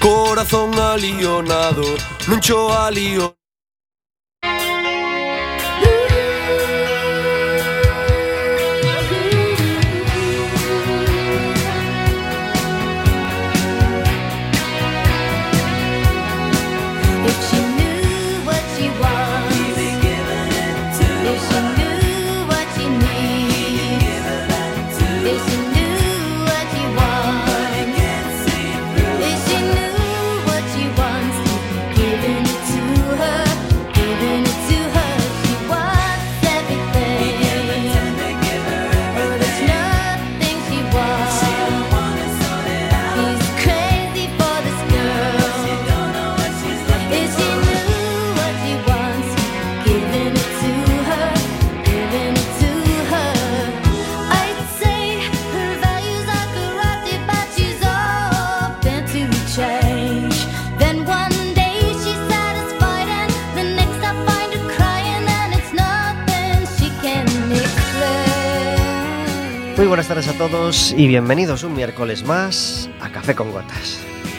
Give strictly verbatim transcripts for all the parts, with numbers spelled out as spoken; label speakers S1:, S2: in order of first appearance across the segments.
S1: corazón alionado, non cho alio.
S2: Muy buenas tardes a todos y bienvenidos un miércoles más a Café con Gotas.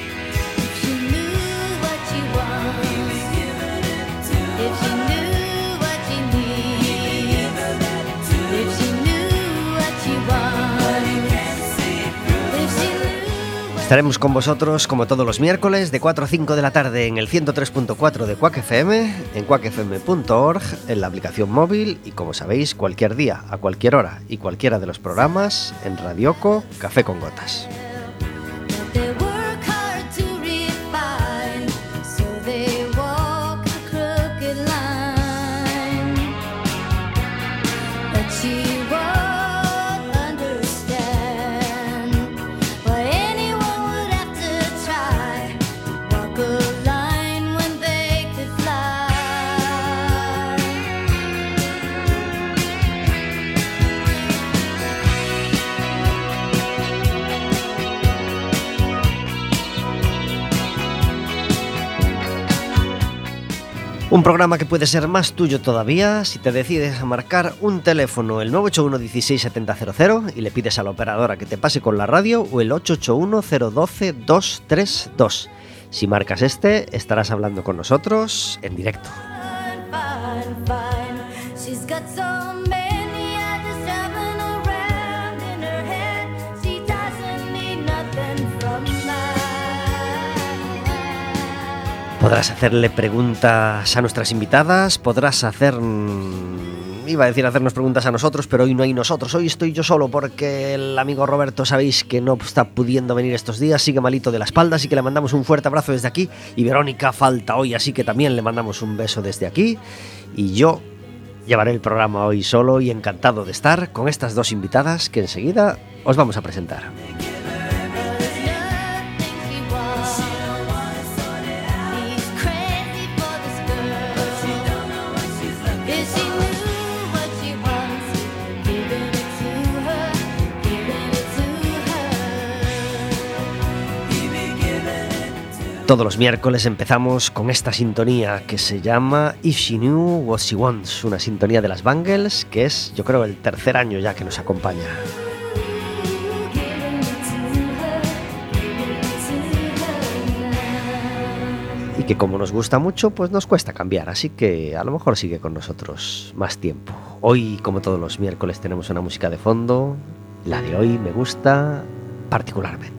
S2: Estaremos con vosotros como todos los miércoles de cuatro a cinco de la tarde en el ciento tres punto cuatro de Quack F M, en quack f m punto org, en la aplicación móvil y, como sabéis, cualquier día, a cualquier hora y cualquiera de los programas en Radioco Café con Gotas. Un programa que puede ser más tuyo todavía si te decides a marcar un teléfono, el nueve ocho uno uno seis siete cero cero cero, y le pides a la operadora que te pase con la radio, o el ocho ocho uno cero uno dos dos tres dos. Si marcas este, estarás hablando con nosotros en directo. Podrás hacerle preguntas a nuestras invitadas, podrás hacer... Iba a decir hacernos preguntas a nosotros, pero hoy no hay nosotros. Hoy estoy yo solo porque el amigo Roberto, sabéis que no está pudiendo venir estos días, sigue malito de la espalda, así que le mandamos un fuerte abrazo desde aquí. Y Verónica falta hoy, así que también le mandamos un beso desde aquí. Y yo llevaré el programa hoy solo y encantado de estar con estas dos invitadas que enseguida os vamos a presentar. Todos los miércoles empezamos con esta sintonía que se llama If She Knew What She Wants, una sintonía de las Bangles que es, yo creo, el tercer año ya que nos acompaña. Y que como nos gusta mucho, pues nos cuesta cambiar, así que a lo mejor sigue con nosotros más tiempo. Hoy, como todos los miércoles, tenemos una música de fondo. La de hoy me gusta particularmente.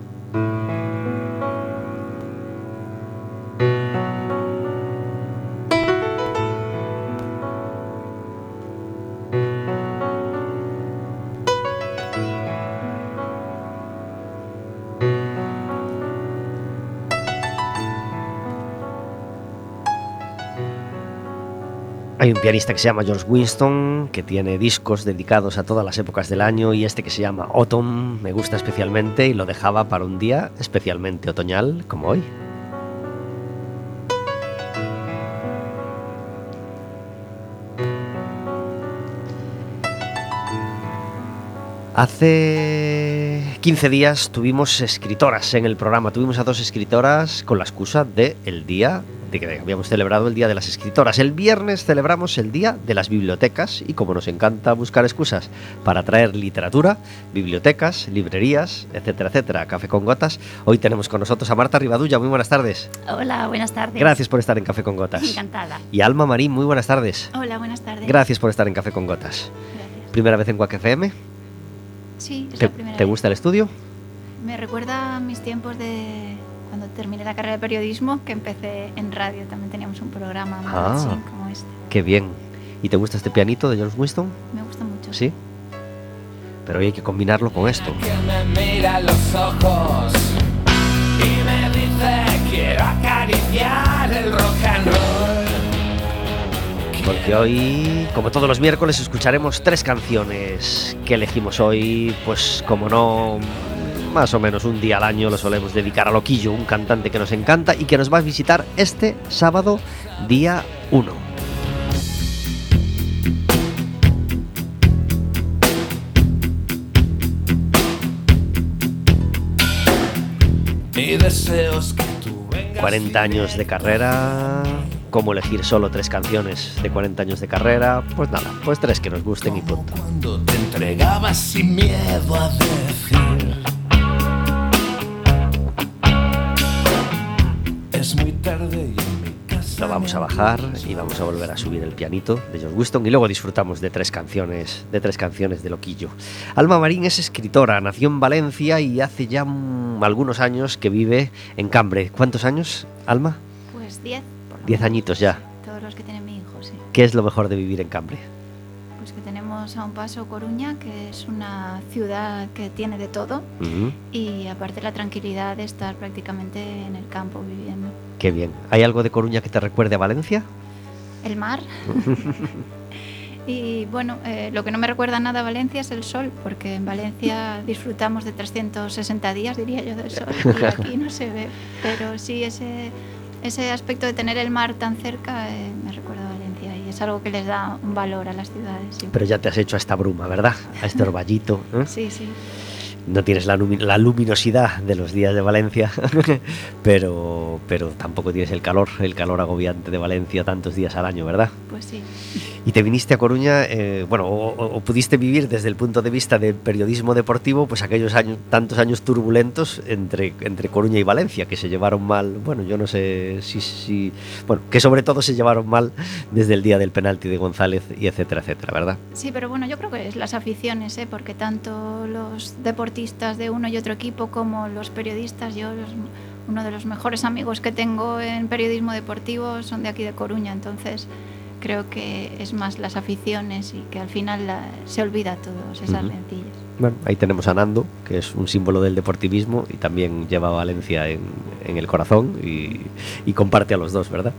S2: Hay un pianista que se llama George Winston, que tiene discos dedicados a todas las épocas del año, y este que se llama Autumn me gusta especialmente y lo dejaba para un día especialmente otoñal como hoy. Hace quince días tuvimos escritoras en el programa, tuvimos a dos escritoras con la excusa del Día de que habíamos celebrado el Día de las Escritoras. El viernes celebramos el Día de las Bibliotecas y como nos encanta buscar excusas para traer literatura, bibliotecas, librerías, etcétera, etcétera, Café con Gotas, hoy tenemos con nosotros a Marta Rivadulla. Muy buenas tardes.
S3: Hola, buenas tardes.
S2: Gracias por estar en Café con Gotas.
S3: Encantada.
S2: Y Alma Marín, muy buenas tardes.
S3: Hola, buenas tardes.
S2: Gracias por estar en Café con Gotas.
S3: Gracias.
S2: ¿Primera vez en Quack F M?
S3: Sí, es
S2: ¿Te,
S3: la primera
S2: ¿te
S3: vez.
S2: gusta el estudio?
S3: Me recuerda a mis tiempos de cuando terminé la carrera de periodismo, que empecé en radio. También teníamos un programa
S2: Ah.
S3: magazine como este.
S2: Qué bien. ¿Y te gusta este pianito de George Winston?
S3: Me gusta mucho.
S2: Sí. Pero hoy hay que combinarlo con esto.
S4: Que me mira a los ojos y me dice quiero acariciar el rock and roll.
S2: Porque hoy, como todos los miércoles, escucharemos tres canciones que elegimos hoy, pues como no, más o menos un día al año lo solemos dedicar a Loquillo, un cantante que nos encanta y que nos va a visitar este sábado, día uno.
S4: Y deseos que tú vengas
S2: cuarenta
S4: y
S2: años de carrera. ¿Cómo elegir solo tres canciones de cuarenta años de carrera? Pues nada, pues tres que nos gusten y punto.
S4: cuando te entregabas sin miedo a decir es muy tarde y en mi casa
S2: Lo vamos a bajar y vamos a volver a subir el pianito de George Winston y luego disfrutamos de tres canciones, de tres canciones de Loquillo. Alma Marín es escritora, nació en Valencia y hace ya mm, algunos años que vive en Cambre. ¿Cuántos años, Alma?
S3: Pues diez. por lo
S2: Diez
S3: menos.
S2: añitos ya.
S3: Sí, todos los que tiene mi hijo, sí.
S2: ¿Qué es lo mejor de vivir en Cambre?
S3: Pues que tenemos a un paso Coruña, que es una ciudad que tiene de todo.
S2: Uh-huh.
S3: Y aparte la tranquilidad de estar prácticamente en el campo viviendo.
S2: Qué bien. ¿Hay algo de Coruña que te recuerde a Valencia?
S3: El mar. Y bueno, eh, lo que no me recuerda nada a Valencia es el sol, porque en Valencia disfrutamos de trescientos sesenta días, diría yo, del sol, y aquí no se ve. Pero sí, ese, ese aspecto de tener el mar tan cerca eh, me recuerda a Valencia y es algo que les da un valor a las ciudades. Siempre.
S2: Pero ya te has hecho a esta bruma, ¿verdad? A este orballito. ¿eh?
S3: Sí, sí.
S2: No tienes la, lumi- la luminosidad de los días de Valencia, pero, pero tampoco tienes el calor, el calor agobiante de Valencia tantos días al año, ¿verdad?
S3: Pues sí.
S2: Y te viniste a Coruña, eh, bueno, o, o- o pudiste vivir desde el punto de vista del periodismo deportivo, pues aquellos años, tantos años turbulentos entre, entre Coruña y Valencia, que se llevaron mal, bueno, yo no sé si, si, bueno, que sobre todo se llevaron mal desde el día del penalti de González y etcétera, etcétera, ¿verdad?
S3: Sí, pero bueno, yo creo que es las aficiones, ¿eh? Porque tanto los deportistas de uno y otro equipo como los periodistas, yo los, uno de los mejores amigos que tengo en periodismo deportivo son de aquí de Coruña, entonces creo que es más las aficiones y que al final la, se olvida todas esas
S2: Ujú.
S3: rencillas.
S2: Bueno, ahí tenemos a Nando, que es un símbolo del deportivismo y también lleva a Valencia en, en el corazón y, y comparte a los dos, ¿verdad?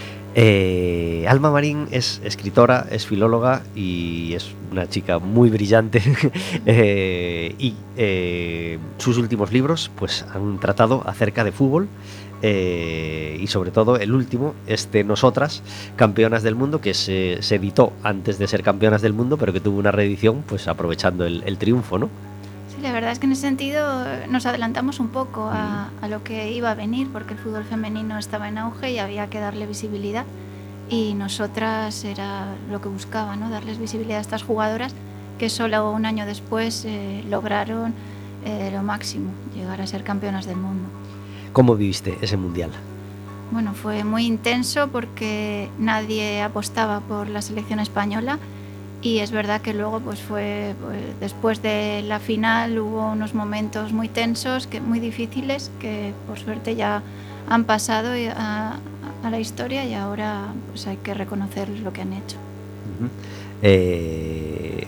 S2: Eh, Alma Marín es escritora, es filóloga y es una chica muy brillante eh, y eh, sus últimos libros pues han tratado acerca de fútbol eh, y sobre todo el último, este Nosotras, Campeonas del Mundo, que se, se editó antes de ser Campeonas del Mundo pero que tuvo una reedición pues aprovechando el, el triunfo, ¿no?
S3: Sí, la verdad es que en ese sentido eh, nos adelantamos un poco a, a lo que iba a venir, porque el fútbol femenino estaba en auge y había que darle visibilidad. Y nosotras era lo que buscaba, ¿no? Darles visibilidad a estas jugadoras que solo un año después eh, lograron eh, lo máximo, llegar a ser campeonas del mundo.
S2: ¿Cómo viviste ese mundial?
S3: Bueno, fue muy intenso porque nadie apostaba por la selección española. Y es verdad que luego pues fue pues, después de la final hubo unos momentos muy tensos, que muy difíciles, que por suerte ya han pasado a, a la historia y ahora pues hay que reconocer lo que han hecho.
S2: Uh-huh. Eh,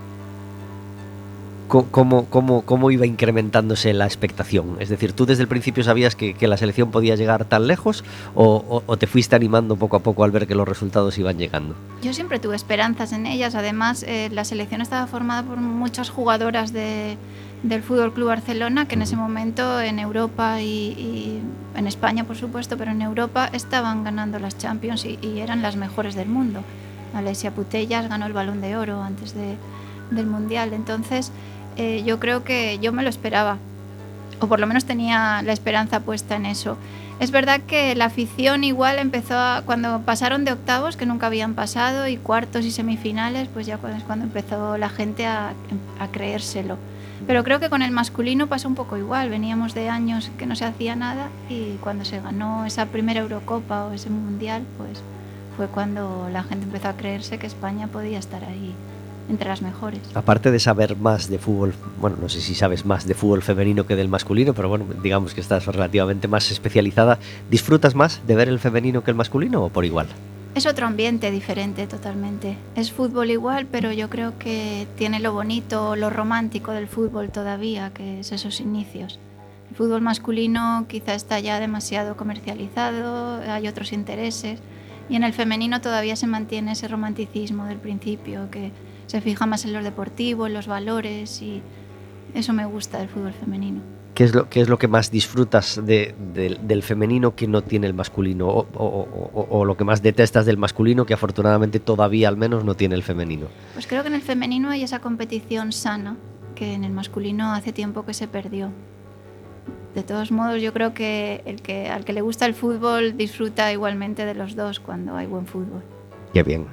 S2: ¿cómo, cómo, ¿Cómo iba incrementándose la expectación? Es decir, ¿tú desde el principio sabías que, que la selección podía llegar tan lejos o, o, o te fuiste animando poco a poco al ver que los resultados iban llegando?
S3: Yo siempre tuve esperanzas en ellas. Además, eh, la selección estaba formada por muchas jugadoras de, del F C Barcelona que en ese momento en Europa y, y en España, por supuesto, pero en Europa estaban ganando las Champions y, y eran las mejores del mundo. Alessia Putellas ganó el Balón de Oro antes de, del Mundial. Entonces, eh, yo creo que yo me lo esperaba, o por lo menos tenía la esperanza puesta en eso. Es verdad que la afición igual empezó a, cuando pasaron de octavos, que nunca habían pasado, y cuartos y semifinales, pues ya es cuando empezó la gente a, a creérselo. Pero creo que con el masculino pasó un poco igual. Veníamos de años que no se hacía nada y cuando se ganó esa primera Eurocopa o ese Mundial, pues fue cuando la gente empezó a creerse que España podía estar ahí entre las mejores.
S2: Aparte de saber más de fútbol, bueno, no sé si sabes más de fútbol femenino que del masculino, pero bueno, digamos que estás relativamente más especializada. ¿Disfrutas más de ver el femenino que el masculino o por igual?
S3: Es otro ambiente diferente totalmente. Es fútbol igual, pero yo creo que tiene lo bonito, lo romántico del fútbol todavía, que es esos inicios. El fútbol masculino quizá está ya demasiado comercializado, hay otros intereses, y en el femenino todavía se mantiene ese romanticismo del principio, que se fija más en lo deportivo, en los valores, y eso me gusta del fútbol femenino.
S2: ¿Qué es lo, qué es lo que más disfrutas de, de, del femenino que no tiene el masculino? O, o, o, o lo que más detestas del masculino que afortunadamente todavía al menos no tiene el femenino?
S3: Pues creo que en el femenino hay esa competición sana que en el masculino hace tiempo que se perdió. De todos modos, yo creo que, el que al que le gusta el fútbol disfruta igualmente de los dos cuando hay buen fútbol.
S2: Ya bien.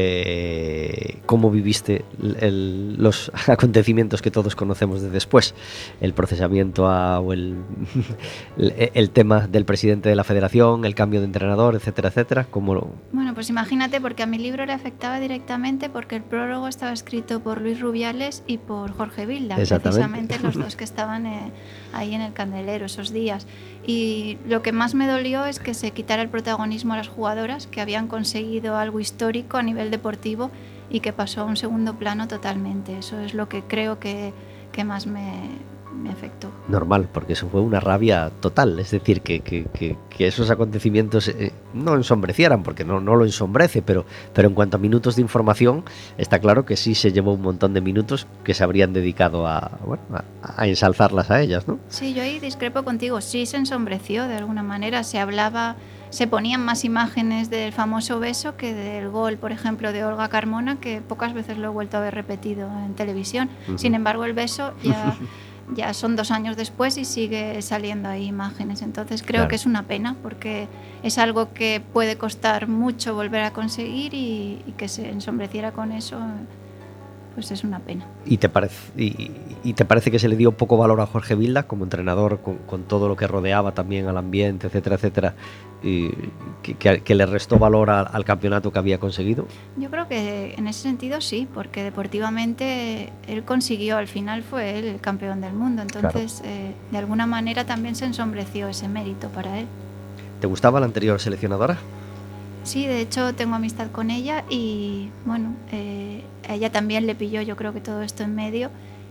S2: Eh, ¿Cómo viviste el, el, los acontecimientos que todos conocemos de después? El procesamiento a, o el, el, el tema del presidente de la federación, el cambio de entrenador, etcétera, etcétera. ¿Cómo lo...
S3: Bueno, pues imagínate, porque a mi libro le afectaba directamente porque el prólogo estaba escrito por Luis Rubiales y por Jorge Vilda, precisamente los dos que estaban eh, ahí en el candelero esos días. Y lo que más me dolió es que se quitara el protagonismo a las jugadoras que habían conseguido algo histórico a nivel deportivo y que pasó a un segundo plano totalmente. Eso es lo que creo que, que más me, me afectó.
S2: Normal, porque eso fue una rabia total, es decir, que, que, que, que esos acontecimientos eh, no ensombrecieran, porque no, no lo ensombrece, pero, pero en cuanto a minutos de información, está claro que sí se llevó un montón de minutos que se habrían dedicado a, bueno, a, a ensalzarlas a ellas, ¿no?
S3: Sí, yo ahí discrepo contigo, sí se ensombreció de alguna manera, se hablaba... Se ponían más imágenes del famoso beso que del gol, por ejemplo, de Olga Carmona, que pocas veces lo he vuelto a ver repetido en televisión. Uh-huh. Sin embargo, el beso ya, ya son dos años después y sigue saliendo ahí imágenes. Entonces creo claro. que es una pena porque es algo que puede costar mucho volver a conseguir y, y que se ensombreciera con eso, pues es una pena.
S2: ¿Y te parece, y, y te parece que se le dio poco valor a Jorge Vilda como entrenador, con, con todo lo que rodeaba también al ambiente, etcétera, etcétera, y que, que, que le restó valor a, al campeonato que había conseguido?
S3: Yo creo que en ese sentido sí, porque deportivamente él consiguió, al final fue él el campeón del mundo, entonces claro. eh, de alguna manera también se ensombreció ese mérito para él.
S2: ¿Te gustaba la anterior seleccionadora?
S3: Sí, de hecho tengo amistad con ella y bueno, eh, a ella también le pilló yo creo que todo esto en medio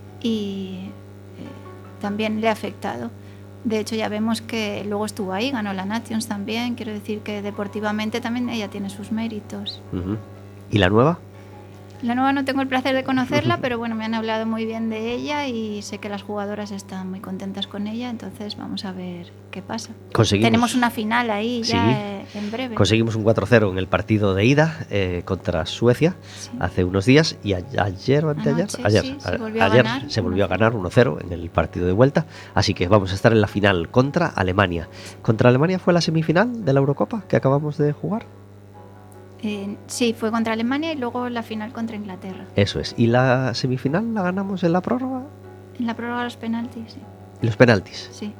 S3: y eh, también le ha afectado. De hecho ya vemos que luego estuvo ahí, ganó la Nations también, quiero decir que deportivamente también ella tiene sus méritos.
S2: Uh-huh. ¿Y la nueva?
S3: La nueva no tengo el placer de conocerla, pero bueno, me han hablado muy bien de ella y sé que las jugadoras están muy contentas con ella, entonces vamos a ver qué pasa.
S2: Conseguimos...
S3: Tenemos una final ahí ya sí. eh, en breve.
S2: Conseguimos un cuatro cero en el partido de ida eh, contra Suecia sí. hace unos días y a, ayer o anteayer,
S3: Anoche,
S2: ayer,
S3: sí,
S2: a,
S3: se volvió
S2: ayer
S3: a ganar,
S2: se volvió a ganar uno cero en el partido de vuelta, así que vamos a estar en la final contra Alemania. ¿Contra Alemania fue la semifinal de la Eurocopa que acabamos de jugar?
S3: Eh, sí, fue contra Alemania y luego la final contra Inglaterra.
S2: Eso es. ¿Y la semifinal la ganamos en la prórroga?
S3: En la prórroga los penaltis, sí.
S2: ¿Y los penaltis?
S3: Sí.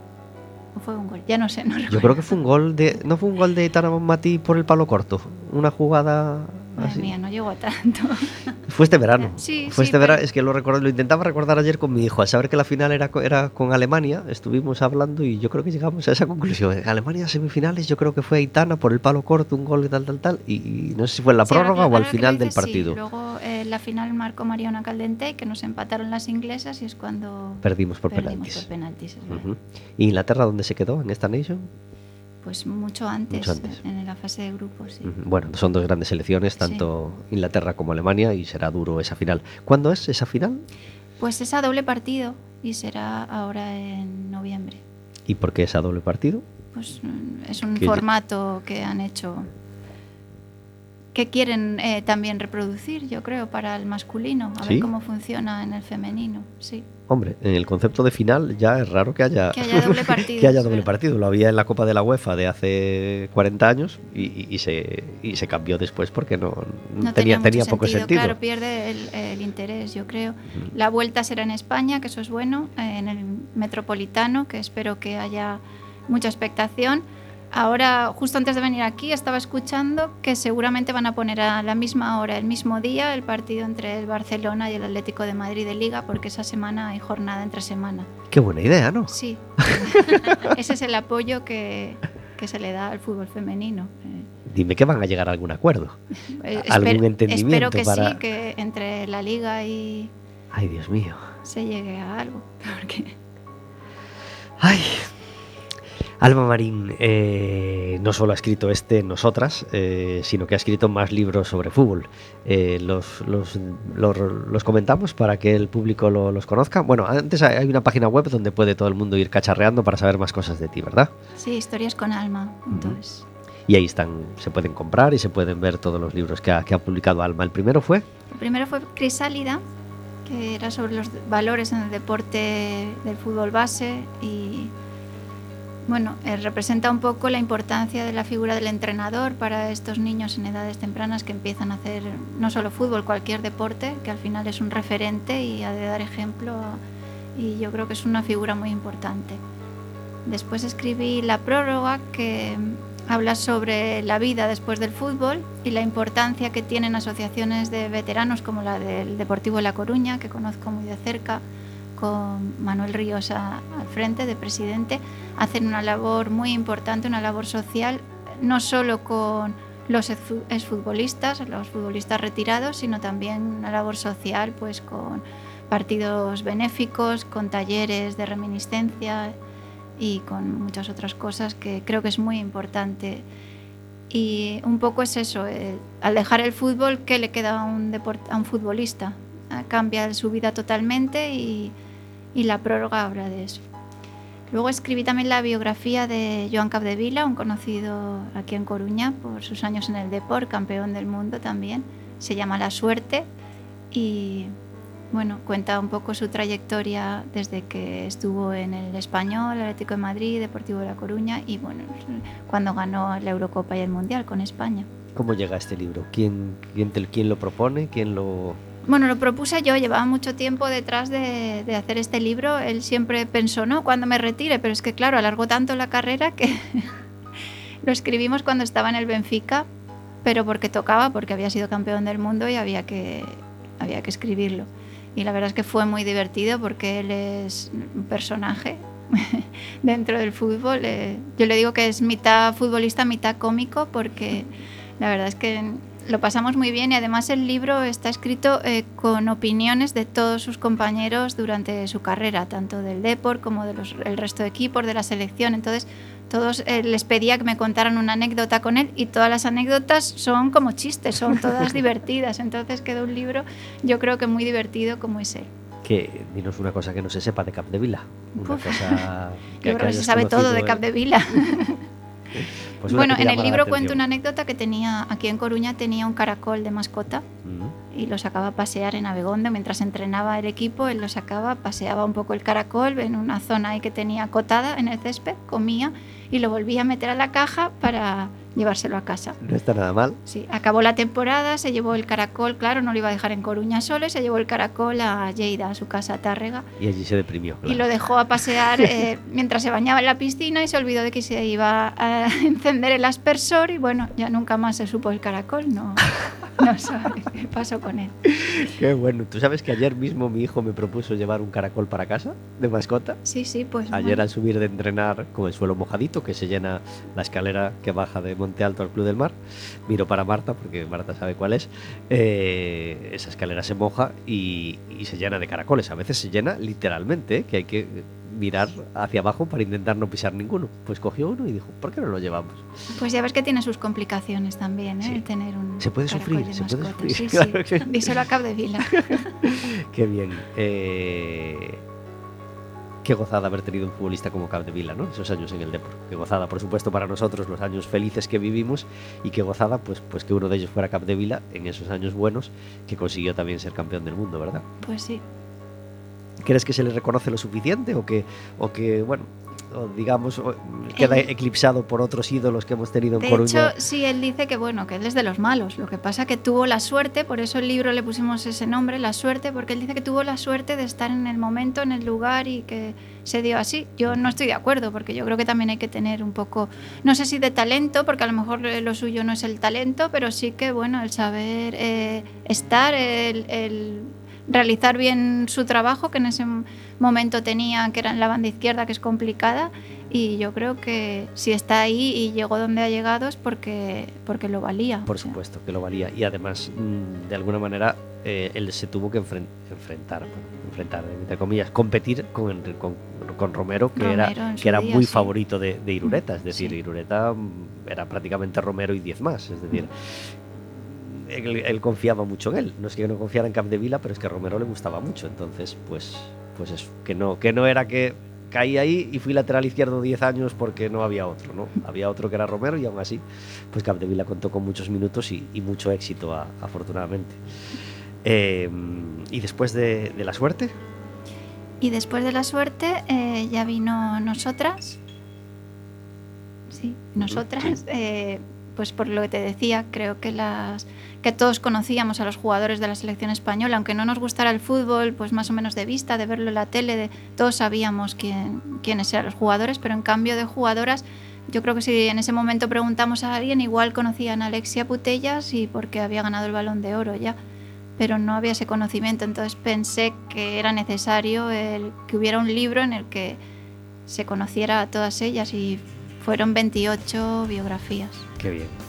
S3: ¿O fue un gol? Ya no sé, no recuerdo.
S2: Yo creo que fue un gol de... ¿No fue un gol de Itana Bonmatí por el palo corto? Una jugada...
S3: Madre
S2: así.
S3: mía, no llegó a tanto.
S2: Fue este verano.
S3: Sí,
S2: Fue
S3: sí,
S2: este verano.
S3: pero...
S2: Es que lo recuerdo, lo intentaba recordar ayer con mi hijo. Al saber que la final era, era con Alemania, estuvimos hablando y yo creo que llegamos a esa conclusión. En Alemania semifinales, yo creo que fue Aitana por el palo corto, un gol y tal, tal, tal. Y, y no sé si fue en la
S3: sí,
S2: prórroga
S3: ahora,
S2: o al final del
S3: sí.
S2: partido.
S3: Luego eh, la final marcó Mariona Caldentey, que nos empataron las inglesas y es cuando
S2: perdimos por
S3: perdimos
S2: penaltis.
S3: Por penaltis es
S2: uh-huh. ¿Y Inglaterra dónde se quedó en esta Nation?
S3: Pues mucho antes,
S2: mucho antes,
S3: en la fase de grupos, sí.
S2: Bueno, son dos grandes selecciones, tanto sí. Inglaterra como Alemania, y será duro esa final. ¿Cuándo es esa final?
S3: Pues es a doble partido y será ahora en noviembre.
S2: ¿Y por qué es a doble partido?
S3: Pues es un formato que han hecho, que quieren eh, también reproducir, yo creo, para el masculino, a
S2: ¿Sí?
S3: ver cómo funciona en el femenino, sí.
S2: Hombre, en el concepto de final ya es raro que haya,
S3: que haya doble partido.
S2: que haya doble partido. Lo había en la Copa de la UEFA de hace cuarenta años y, y, y, se, y se cambió después porque no,
S3: no
S2: tenía,
S3: tenía,
S2: tenía
S3: mucho
S2: poco sentido.
S3: Claro, pierde el, el interés, yo creo. Uh-huh. La vuelta será en España, que eso es bueno, en el Metropolitano, que espero que haya mucha expectación. Ahora, justo antes de venir aquí, estaba escuchando que seguramente van a poner a la misma hora, el mismo día, el partido entre el Barcelona y el Atlético de Madrid de Liga, porque esa semana hay jornada entre semana.
S2: Qué buena idea, ¿no?
S3: Sí. Ese es el apoyo que, que se le da al fútbol femenino.
S2: Dime que van a llegar a algún acuerdo,
S3: eh,
S2: algún
S3: espero,
S2: entendimiento
S3: espero que
S2: para...
S3: sí, que entre la Liga y...
S2: Ay, Dios mío.
S3: Se llegue a algo, porque...
S2: Ay... Alba Marín eh, no solo ha escrito este Nosotras, eh, sino que ha escrito más libros sobre fútbol. Eh, los, los, los, los comentamos para que el público lo, los conozca. Bueno, antes hay una página web donde puede todo el mundo ir cacharreando para saber más cosas de ti, ¿verdad?
S3: Sí, historias con alma. Entonces.
S2: Y ahí están, se pueden comprar y se pueden ver todos los libros que ha, que ha publicado Alma. ¿El primero fue?
S3: El primero fue Crisálida, que era sobre los valores en el deporte del fútbol base y... Bueno, eh, representa un poco la importancia de la figura del entrenador para estos niños en edades tempranas que empiezan a hacer no solo fútbol, cualquier deporte, que al final es un referente y ha de dar ejemplo a, y yo creo que es una figura muy importante. Después escribí La Prórroga, que habla sobre la vida después del fútbol y la importancia que tienen asociaciones de veteranos como la del Deportivo de La Coruña, que conozco muy de cerca, con Manuel Ríos a, al frente de presidente. Hacen una labor muy importante, una labor social, no solo con los exfutbolistas, los futbolistas retirados, sino también una labor social, pues con partidos benéficos, con talleres de reminiscencia y con muchas otras cosas que creo que es muy importante. Y un poco es eso, el, al dejar el fútbol, ¿qué le queda a un, deport, a un futbolista? Cambia su vida totalmente y y La Prórroga habla de eso. Luego escribí también la biografía de Joan Capdevila, un conocido aquí en Coruña por sus años en el Depor, campeón del mundo también. Se llama La Suerte y bueno, cuenta un poco su trayectoria desde que estuvo en el Español, el Atlético de Madrid, Deportivo de La Coruña y bueno, cuando ganó la Eurocopa y el Mundial con España.
S2: ¿Cómo llega este libro? ¿Quién, quién, te, quién lo propone? ¿Quién lo...?
S3: Bueno, lo propuse yo, llevaba mucho tiempo detrás de, de hacer este libro. Él siempre pensó, no, cuando me retire, pero es que claro, alargó tanto la carrera que lo escribimos cuando estaba en el Benfica, pero porque tocaba, porque había sido campeón del mundo y había que, había que escribirlo. Y la verdad es que fue muy divertido porque él es un personaje dentro del fútbol. Eh, yo le digo que es mitad futbolista, mitad cómico, porque la verdad es que lo pasamos muy bien y además el libro está escrito eh, con opiniones de todos sus compañeros durante su carrera, tanto del Depor como del de resto de equipos, de la selección. Entonces, todos eh, les pedía que me contaran una anécdota con él y todas las anécdotas son como chistes, son todas divertidas. Entonces quedó un libro, yo creo que muy divertido como es él.
S2: Que dinos una cosa que no se sepa de Capdevila. Una
S3: Uf,
S2: cosa que,
S3: yo creo que se sabe todo de Capdevila.
S2: Pues
S3: bueno, en el libro cuento una anécdota que tenía aquí en Coruña, tenía un caracol de mascota uh-huh. y lo sacaba a pasear en Abegondo mientras entrenaba el equipo. Él lo sacaba, paseaba un poco el caracol en una zona ahí que tenía acotada en el césped, comía y lo volvía a meter a la caja para llevárselo a casa.
S2: No está nada mal.
S3: Sí, acabó la temporada, se llevó el caracol, claro, no lo iba a dejar en Coruña solo, y se llevó el caracol a Lleida, a su casa, a Tárrega.
S2: Y allí se deprimió. Claro.
S3: Y lo dejó a pasear eh, mientras se bañaba en la piscina y se olvidó de que se iba a encender el aspersor y bueno, ya nunca más se supo el caracol, no, no sabe qué pasó con él.
S2: Qué bueno. ¿Tú sabes que ayer mismo mi hijo me propuso llevar un caracol para casa de mascota?
S3: Sí, sí, pues
S2: ayer
S3: bueno.
S2: Al subir de entrenar con el suelo mojadito, que se llena la escalera que baja de Monte Alto al Club del Mar, miro para Marta, porque Marta sabe cuál es, eh, esa escalera se moja y, y se llena de caracoles. A veces se llena literalmente, ¿eh? Que hay que mirar hacia abajo para intentar no pisar ninguno. Pues cogió uno y dijo, ¿por qué no lo llevamos?
S3: Pues ya ves que tiene sus complicaciones también, ¿eh?
S2: Sí.
S3: El tener un
S2: se puede
S3: caracol
S2: sufrir,
S3: de
S2: se
S3: mascota.
S2: puede sufrir.
S3: Sí,
S2: Claro
S3: sí.
S2: que...
S3: Díselo a Capdevila.
S2: Qué bien. Eh... Qué gozada haber tenido un futbolista como Capdevila, ¿no? Esos años en el Depor. Qué gozada, por supuesto, para nosotros, los años felices que vivimos, y qué gozada, pues, pues que uno de ellos fuera Capdevila en esos años buenos, que consiguió también ser campeón del mundo, ¿verdad?
S3: Pues sí.
S2: ¿Crees que se le reconoce lo suficiente o que, o que bueno, o digamos, o queda
S3: El-
S2: eclipsado por otros ídolos que hemos tenido en
S3: De
S2: Coruña?
S3: hecho, sí, él dice que bueno, que él es de los malos. Lo que pasa que tuvo la suerte, por eso el libro le pusimos ese nombre, La Suerte, porque él dice que tuvo la suerte de estar en el momento, en el lugar y que se dio así. Yo no estoy de acuerdo, porque yo creo que también hay que tener un poco, no sé si de talento, porque a lo mejor eh, lo suyo no es el talento, pero sí que bueno, el saber eh, estar, el, el realizar bien su trabajo, que en ese momento tenía, que era en la banda izquierda, que es complicada, y yo creo que si está ahí y llegó donde ha llegado es porque, porque lo valía.
S2: Por
S3: o sea.
S2: supuesto que lo valía. Y además, mm, de alguna manera, eh, él se tuvo que enfren- enfrentar, bueno, enfrentar, entre comillas, competir con, con, con Romero, que
S3: Romero
S2: era,
S3: en su
S2: que era
S3: día,
S2: muy
S3: sí.
S2: favorito de, de Irureta. Es decir,
S3: Sí.
S2: Irureta mm, era prácticamente Romero y diez más. Es decir, él, él confiaba mucho en él. No es que no confiara en Capdevila, pero es que a Romero le gustaba mucho. Entonces, pues, pues eso, que no, que no era que caí ahí y fui lateral izquierdo diez años porque no había otro, ¿no? Había otro que era Romero y aún así, pues Capdevila contó con muchos minutos y, y mucho éxito, a, afortunadamente. Eh, y después de, de La Suerte,
S3: Y después de La Suerte eh, ya vino Nosotras. Sí, Nosotras. eh, pues por lo que te decía, creo que las que todos conocíamos a los jugadores de la selección española, aunque no nos gustara el fútbol, pues más o menos de vista, de verlo en la tele, de, todos sabíamos quién, quiénes eran los jugadores, pero en cambio de jugadoras, yo creo que si en ese momento preguntamos a alguien, igual conocían a Alexia Putellas y porque había ganado el Balón de Oro ya, pero no había ese conocimiento, entonces pensé que era necesario el, que hubiera un libro en el que se conociera a todas ellas y fueron veintiocho biografías.
S2: qué bien.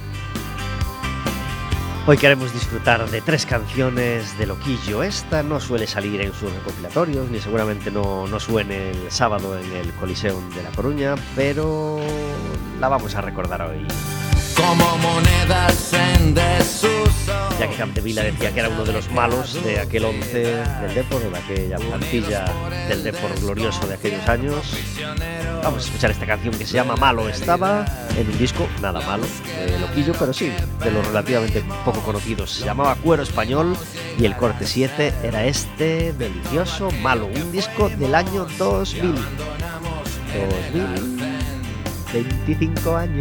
S2: Hoy queremos disfrutar de tres canciones de Loquillo. Esta no suele salir en sus recopilatorios, ni seguramente no, no suene el sábado en el Coliseum de La Coruña, pero la vamos a recordar hoy.
S4: Como monedas en desuso.
S2: Ya que Capdevila decía que era uno de los malos de aquel once del Depor, o de aquella plantilla del Depor glorioso de aquellos años. Vamos a escuchar esta canción que se llama Malo Estaba, en un disco nada malo, de Loquillo, pero sí, de los relativamente poco conocidos. Se llamaba Cuero Español y el corte siete era este delicioso Malo, un disco del año dos mil. dos mil, veinticinco años.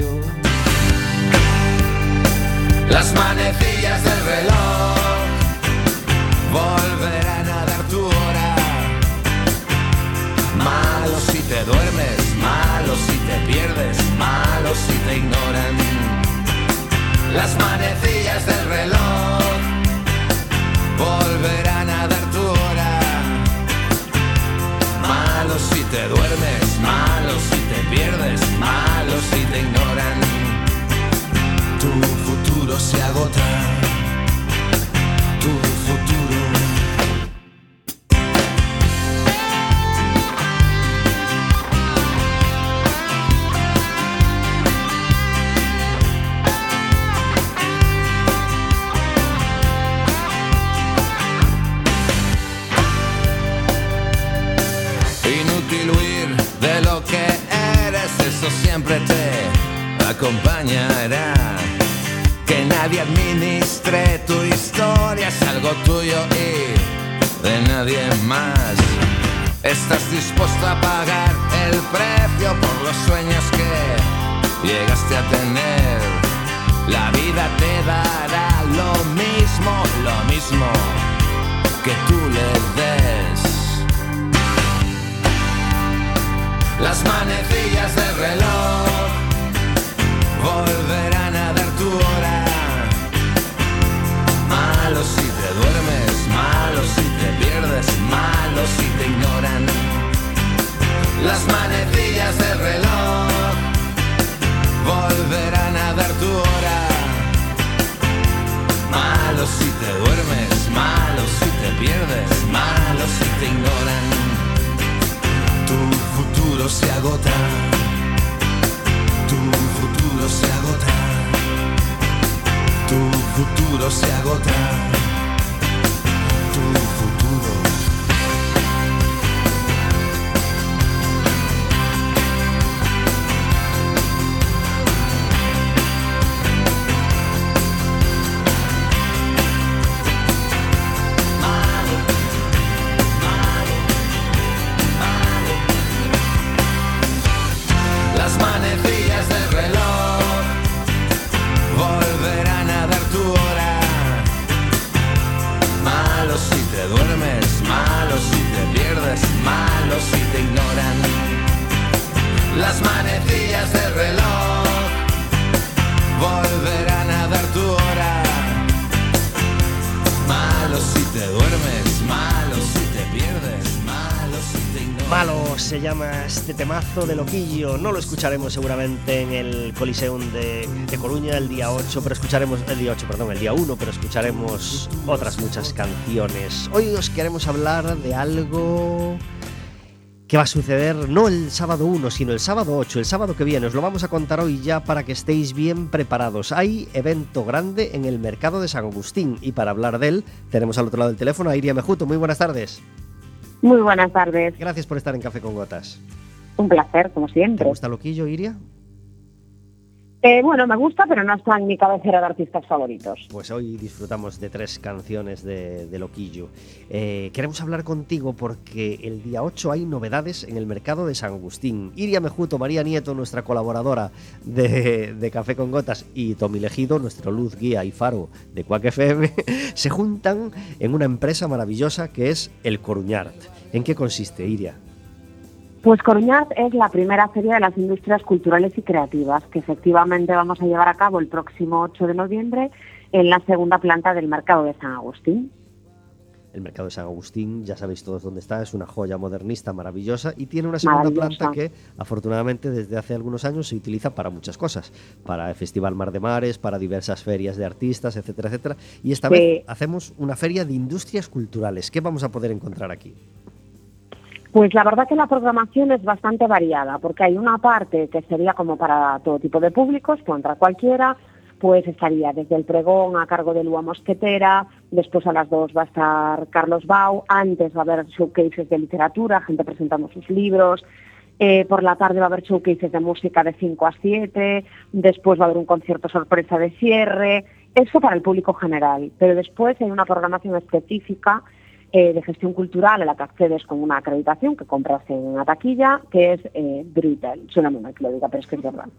S4: Las manecillas del reloj volverán a dar tu hora. Malo si te duermes, malo si te pierdes, malo si te ignoran. Las manecillas del reloj volverán a dar tu hora. Malo si te duermes, malo si te pierdes, malo si te ignoran. Tu futuro se agota, tu futuro. Inútil huir de lo que eres, eso siempre te acompañará. Que nadie administre tu historia, es algo tuyo y de nadie más. Estás dispuesto a pagar el precio por los sueños que llegaste a tener. La vida te dará lo mismo, lo mismo que tú le des. Las manecillas del reloj volverán a dar tu hora. Malo si te duermes, malo si te pierdes, malo si te ignoran. Las manecillas del reloj volverán a dar tu hora. Malo si te duermes, malo si te pierdes, malo si te ignoran. Tu futuro se agota. Tu futuro se agota. Tu futuro se agota. Tu futuro. Malo, malo, las manecillas del reloj volverán a dar tu hora. Malo si te duermes, malo si te pierdes, malo si te ignoras.
S2: Malo se llama este temazo de Loquillo. No lo escucharemos seguramente en el Coliseum de, de Coruña el día ocho, pero escucharemos el día ocho, perdón, el día uno, pero escucharemos otras muchas canciones. Hoy os queremos hablar de algo que va a suceder no el sábado uno, sino el sábado ocho, el sábado que viene. Os lo vamos a contar hoy ya para que estéis bien preparados. Hay evento grande en el mercado de San Agustín y para hablar de él tenemos al otro lado del teléfono a Iria Mejuto. Muy buenas tardes.
S5: Muy buenas tardes.
S2: Gracias por estar en Café con Gotas.
S5: Un placer, como siempre.
S2: ¿Te gusta Loquillo, Iria?
S5: Eh, bueno, me gusta, pero no está en mi cabecera de artistas favoritos.
S2: Pues hoy disfrutamos de tres canciones de, de Loquillo. Eh, queremos hablar contigo porque el día ocho hay novedades en el mercado de San Agustín. Iria Mejuto, María Nieto, nuestra colaboradora de, de Café con Gotas, y Tommy Legido, nuestro luz, guía y faro de Quack F M, se juntan en una empresa maravillosa que es el Coruñart. ¿En qué consiste, Iria?
S5: Pues Coruñart es la primera feria de las industrias culturales y creativas que efectivamente vamos a llevar a cabo el próximo ocho de noviembre en la segunda planta del mercado de San Agustín.
S2: El mercado de San Agustín, ya sabéis todos dónde está, es una joya modernista maravillosa y tiene una segunda planta que afortunadamente desde hace algunos años se utiliza para muchas cosas, para el Festival Mar de Mares, para diversas ferias de artistas, etcétera, etcétera. Y esta sí. vez hacemos una feria de industrias culturales. ¿Qué vamos a poder encontrar aquí?
S5: Pues la verdad que la programación es bastante variada, porque hay una parte que sería como para todo tipo de públicos, puede entrar cualquiera, pues estaría desde el pregón a cargo de Lua Mosquetera, después a las dos va a estar Carlos Bau, antes va a haber showcases de literatura, gente presentando sus libros, eh, por la tarde va a haber showcases de música de cinco a siete, después va a haber un concierto sorpresa de cierre, eso para el público general, pero después hay una programación específica Eh, de gestión cultural a la que accedes con una acreditación que compras en una taquilla, que es eh, brutal. Suena muy mal que lo diga, pero es que es verdad.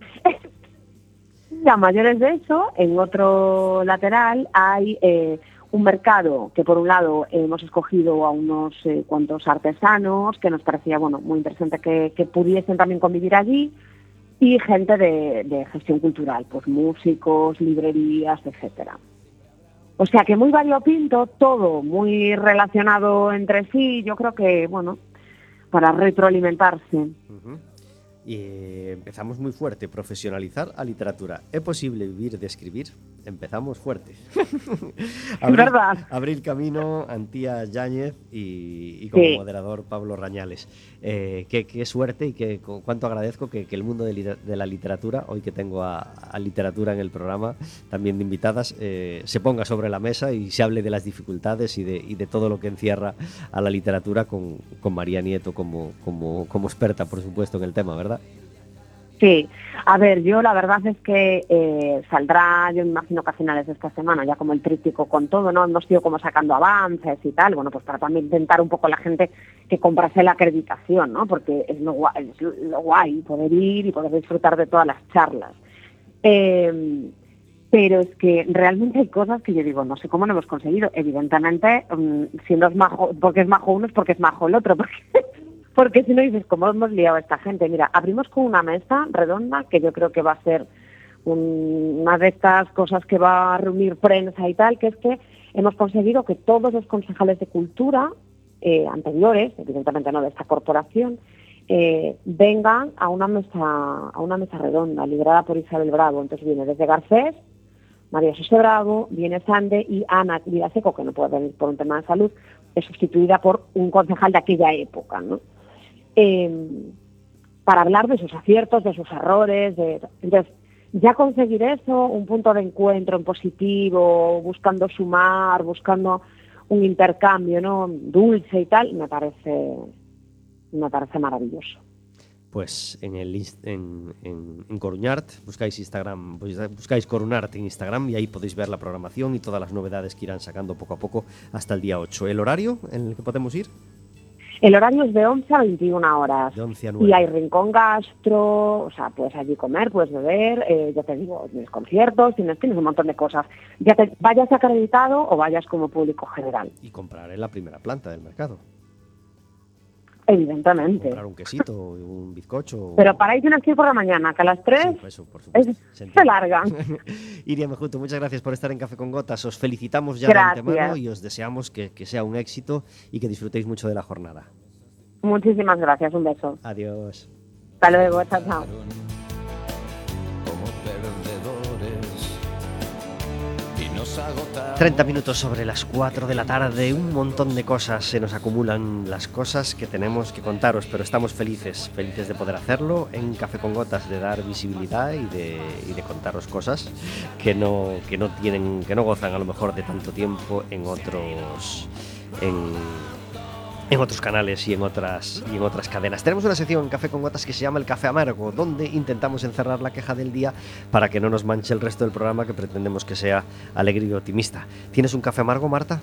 S5: A mayores de eso, en otro lateral hay eh, un mercado que por un lado eh, hemos escogido a unos eh, cuantos artesanos que nos parecía bueno muy interesante que, que pudiesen también convivir allí, y gente de, de gestión cultural, pues músicos, librerías, etcétera. O sea que muy variopinto, todo muy relacionado entre sí, yo creo que, bueno, para retroalimentarse.
S2: Uh-huh. Y eh, empezamos muy fuerte, profesionalizar a literatura. ¿Es posible vivir de escribir? Empezamos fuerte. abrir,
S5: ¿verdad?
S2: Abrir camino, Antía Yáñez y, y como sí. moderador Pablo Rañales. Eh, qué, qué suerte y qué, cuánto agradezco que, que el mundo de, de la literatura, hoy que tengo a, a literatura en el programa, también de invitadas, eh, se ponga sobre la mesa y se hable de las dificultades y de, y de todo lo que encierra a la literatura con, con María Nieto como, como, como experta, por supuesto, en el tema, ¿verdad?
S5: Sí, a ver, yo la verdad es que eh, saldrá, yo me imagino que a finales de esta semana, ya como el tríptico con todo, ¿no? Hemos ido como sacando avances y tal, bueno, pues para también intentar un poco la gente que comprase la acreditación, ¿no? Porque es lo guay, es lo guay poder ir y poder disfrutar de todas las charlas. Eh, pero es que realmente hay cosas que yo digo, no sé cómo lo hemos conseguido. Evidentemente, um, siendo es majo, porque es majo uno es porque es majo el otro, porque... Porque si no dices, ¿cómo hemos liado a esta gente? Mira, abrimos con una mesa redonda que yo creo que va a ser un, una de estas cosas que va a reunir prensa y tal, que es que hemos conseguido que todos los concejales de cultura eh, anteriores, evidentemente no de esta corporación, eh, vengan a una mesa a una mesa redonda liderada por Isabel Bravo. Entonces viene desde Garcés, María José Bravo, viene Sande y Ana Vidaseco, que no puede venir por un tema de salud, es sustituida por un concejal de aquella época, ¿no? Eh, para hablar de sus aciertos, de sus errores, de... entonces ya conseguir eso, un punto de encuentro en positivo, buscando sumar, buscando un intercambio, ¿no? Dulce y tal, me parece, me parece maravilloso.
S2: Pues en el en, en, en Coruñart, buscáis Instagram, buscáis Coruñart en Instagram y ahí podéis ver la programación y todas las novedades que irán sacando poco a poco hasta el día ocho. ¿El horario en el que podemos ir?
S5: El horario es de once a veintiuna horas.
S2: De once a nueve.
S5: Y hay rincón gastro, o sea, puedes allí comer, puedes beber, eh, ya te digo, tienes conciertos, tienes, tienes un montón de cosas. Ya te vayas acreditado o vayas como público general.
S2: Y comprar en la primera planta del mercado.
S5: Evidentemente.
S2: Comprar un quesito, un bizcocho.
S5: Pero para ahí tienes que ir por la mañana, que a las tres
S2: Sí, eso, por supuesto.
S5: es,
S2: Se
S5: se
S2: entiende.
S5: larga.
S2: Iria Mejuto, muchas gracias por estar en Café con Gotas. Os felicitamos ya
S5: Gracias.
S2: de antemano y os deseamos que, que sea un éxito y que disfrutéis mucho de la jornada.
S5: Muchísimas gracias, un beso.
S2: Adiós.
S5: Hasta luego, chao, chao.
S4: Como perdedores y nos agotaron.
S2: treinta minutos sobre las cuatro de la tarde, un montón de cosas, se nos acumulan las cosas que tenemos que contaros, pero estamos felices, felices de poder hacerlo en Café con Gotas, de dar visibilidad y de, y de contaros cosas que no, que no tienen, que no gozan a lo mejor de tanto tiempo en otros, en, en otros canales y en otras y en otras cadenas. Tenemos una sección en Café con Gotas que se llama El Café Amargo, donde intentamos encerrar la queja del día para que no nos manche el resto del programa, que pretendemos que sea alegre y optimista. ¿Tienes un café amargo, Marta?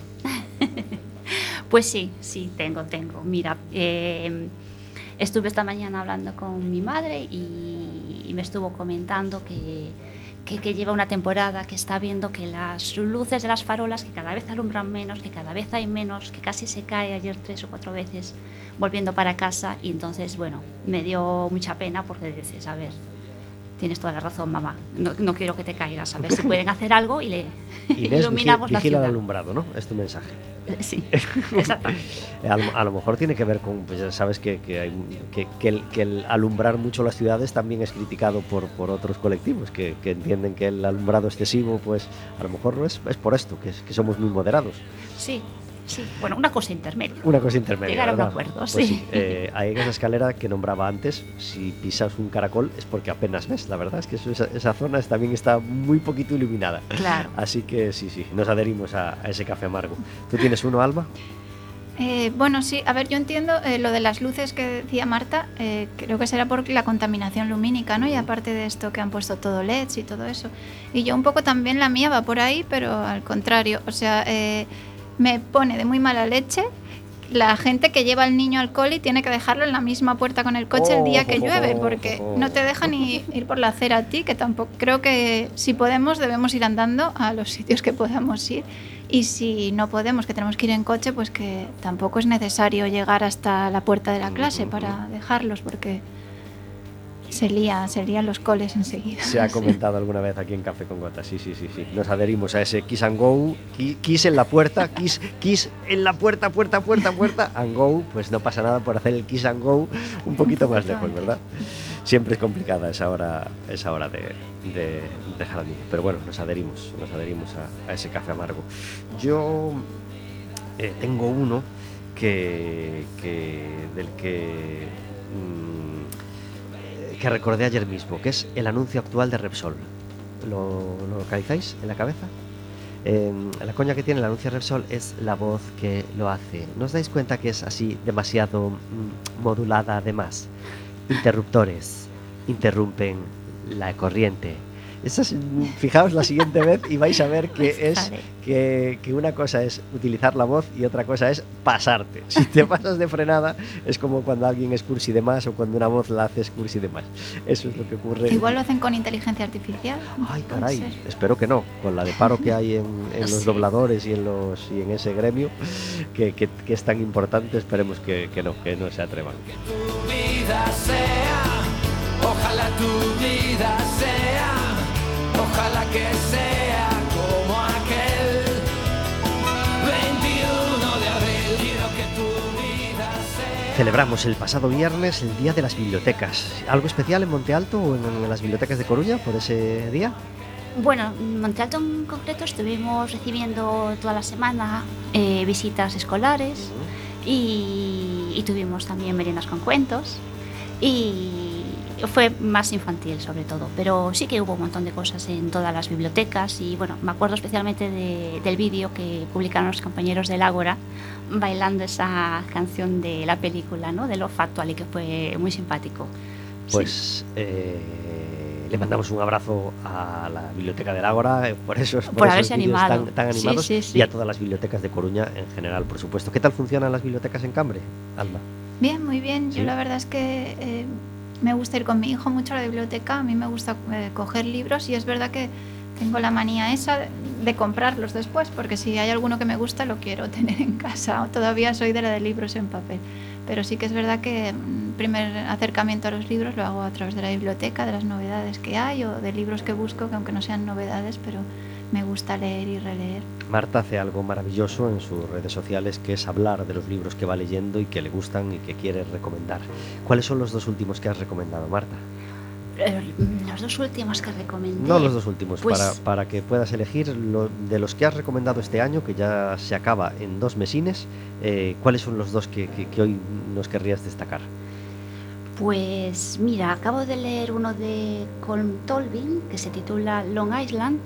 S6: Pues sí, sí, tengo, tengo. Mira, eh, estuve esta mañana hablando con mi madre y, y me estuvo comentando que, que, que lleva una temporada que está viendo que las luces de las farolas, que cada vez alumbran menos, que cada vez hay menos, que casi se cae ayer tres o cuatro veces volviendo para casa, y entonces, bueno, me dio mucha pena porque dices, a ver, tienes toda la razón, mamá, no, no quiero que te caigas, a ver si pueden hacer algo y le
S2: Inés,
S6: iluminamos
S2: vigi-
S6: la
S2: vigila el
S6: ciudad.
S2: alumbrado, ¿no? Es tu mensaje.
S6: Sí, exactamente.
S2: A lo, a lo mejor tiene que ver con, pues ya sabes que, que, hay, que, que, el, que el alumbrar mucho las ciudades también es criticado por, por otros colectivos que, que entienden que el alumbrado excesivo, pues a lo mejor es, es por esto, que, es, que somos muy moderados.
S6: Sí, sí, bueno, una cosa intermedia.
S2: Una cosa intermedia,
S6: Llegar a un
S2: ¿verdad?
S6: acuerdo,
S2: Pues
S6: sí.
S2: eh, hay esa escalera que nombraba antes, si pisas un caracol es porque apenas ves, la verdad es que eso- esa, esa zona es- también está muy poquito iluminada.
S6: Claro.
S2: Así que sí, sí, nos adherimos a, a ese café amargo. ¿Tú tienes uno, Alma?
S3: Eh, bueno, sí, a ver, yo entiendo eh, lo de las luces que decía Marta, eh, creo que será por la contaminación lumínica, ¿no? Y aparte de esto que han puesto todo L E Ds y todo eso. Y yo un poco también la mía va por ahí, pero al contrario, o sea, eh, me pone de muy mala leche la gente que lleva al niño al cole y tiene que dejarlo en la misma puerta con el coche el día que llueve, porque no te dejan ni ir por la acera a ti, que tampoco, creo que si podemos debemos ir andando a los sitios que podamos ir. Y si no podemos, que tenemos que ir en coche, pues que tampoco es necesario llegar hasta la puerta de la clase para dejarlos, porque se lía, se lían los coles enseguida.
S2: Se ha comentado alguna vez aquí en Café con Gotas, sí, sí, sí, sí. Nos adherimos a ese kiss and go, ki- kiss en la puerta, kiss, kiss en la puerta, puerta, puerta, puerta, and go, pues no pasa nada por hacer el kiss and go un poquito más lejos, ¿verdad? Siempre es complicada esa hora, esa hora de, de dejar al niño, pero bueno, nos adherimos, nos adherimos a, a ese café amargo. Yo eh, tengo uno que, que del que mm, que recordé ayer mismo, que es el anuncio actual de Repsol. ¿Lo, lo localizáis en la cabeza? Eh, la coña que tiene el anuncio de Repsol es la voz que lo hace. ¿No os dais cuenta que es así demasiado mm, modulada además? Interruptores interrumpen la corriente. Esa es, fijaos la siguiente vez y vais a ver que es
S6: Vale.
S2: que, que una cosa es utilizar la voz y otra cosa es pasarte. Si te pasas de frenada es como cuando alguien es cursi de más o cuando una voz la haces cursi de más. Eso es lo que ocurre.
S3: Igual lo hacen con inteligencia artificial.
S2: Ay,
S3: puede
S2: caray,
S3: ser.
S2: espero que no, con la de paro que hay en, en los
S6: Sí.
S2: dobladores y en los y en ese gremio que, que- que es tan importante, esperemos que, que no, que no se atrevan.
S4: Tu vida sea, ojalá tu vida sea, ojalá que sea como aquel veintiuno de abril. Quiero que tu vida sea.
S2: Celebramos el pasado viernes el Día de las Bibliotecas. ¿Algo especial en Monte Alto o en, en las bibliotecas de Coruña por ese día?
S6: Bueno, en Monte Alto en concreto estuvimos recibiendo toda la semana eh, visitas escolares y, y tuvimos también meriendas con cuentos y fue más infantil sobre todo, pero sí que hubo un montón de cosas en todas las bibliotecas y bueno, me acuerdo especialmente de- del vídeo que publicaron los compañeros del Ágora bailando esa canción de la película, ¿no? De Love Actually, que fue muy simpático.
S2: Pues eh, le mandamos un abrazo a la Biblioteca del Ágora eh, por esos, por
S6: Por
S2: esos
S6: haberse
S2: vídeos
S6: animado.
S2: tan, tan
S6: Sí,
S2: animados
S6: sí, sí.
S2: y a todas las bibliotecas de Coruña en general, por supuesto. ¿Qué tal funcionan las bibliotecas en Cambre, Alma?
S3: Bien, muy bien.
S2: Sí.
S3: Yo la verdad es que eh, me gusta ir con mi hijo mucho a la biblioteca. A mí me gusta eh, coger libros y es verdad que tengo la manía esa. de comprarlos después, porque si hay alguno que me gusta lo quiero tener en casa. Todavía soy de la de libros en papel, pero sí que es verdad que el primer acercamiento a los libros lo hago a través de la biblioteca, de las novedades que hay o de libros que busco, que aunque no sean novedades, pero me gusta leer y releer.
S2: Marta hace algo maravilloso en sus redes sociales, que es hablar de los libros que va leyendo y que le gustan y que quiere recomendar. ¿Cuáles son los dos últimos que has recomendado, Marta?
S6: Los dos últimos que recomendé.
S2: No los dos últimos,
S6: pues,
S2: para, para que puedas elegir lo, de los que has recomendado este año, que ya se acaba en dos mesines, eh, ¿cuáles son los dos que, que, que hoy nos querrías destacar?
S6: Pues mira, acabo de leer uno de Colm Tolvin que se titula Long Island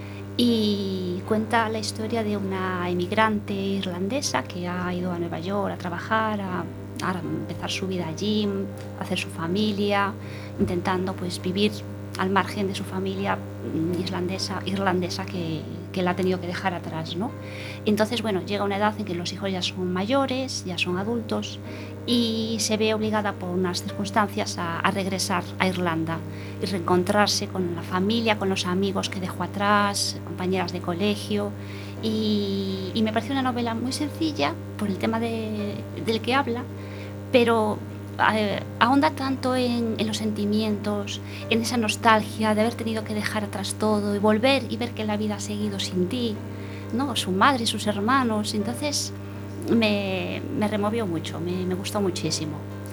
S6: y cuenta la historia de una emigrante irlandesa que ha ido a Nueva York a trabajar, a, a empezar su vida allí, a hacer su familia, intentando pues vivir al margen de su familia islandesa, irlandesa que, que la ha tenido que dejar atrás, ¿no? Entonces, bueno, llega una edad en que los hijos ya son mayores, ya son adultos y se ve obligada por unas circunstancias a, a regresar a Irlanda y reencontrarse con la familia, con los amigos que dejó atrás, compañeras de colegio y, y me pareció una novela muy sencilla por el tema de, del que habla, pero eh, ahonda tanto en, en los sentimientos, en esa nostalgia de haber tenido que dejar atrás todo y volver y ver que la vida ha seguido sin ti, ¿no? Su madre, sus hermanos, entonces me, me removió mucho, me, me gustó muchísimo.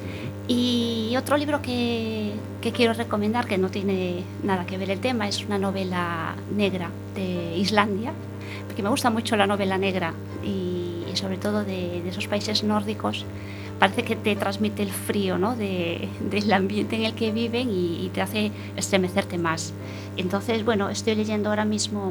S6: Y otro libro que, que quiero recomendar, que no tiene nada que ver el tema, es una novela negra de Islandia, porque me gusta mucho la novela negra y, y sobre todo de, de esos países nórdicos. Parece que te transmite el frío, ¿no? de, del ambiente en el que viven y, y te hace estremecerte más. Entonces, bueno, estoy leyendo ahora mismo,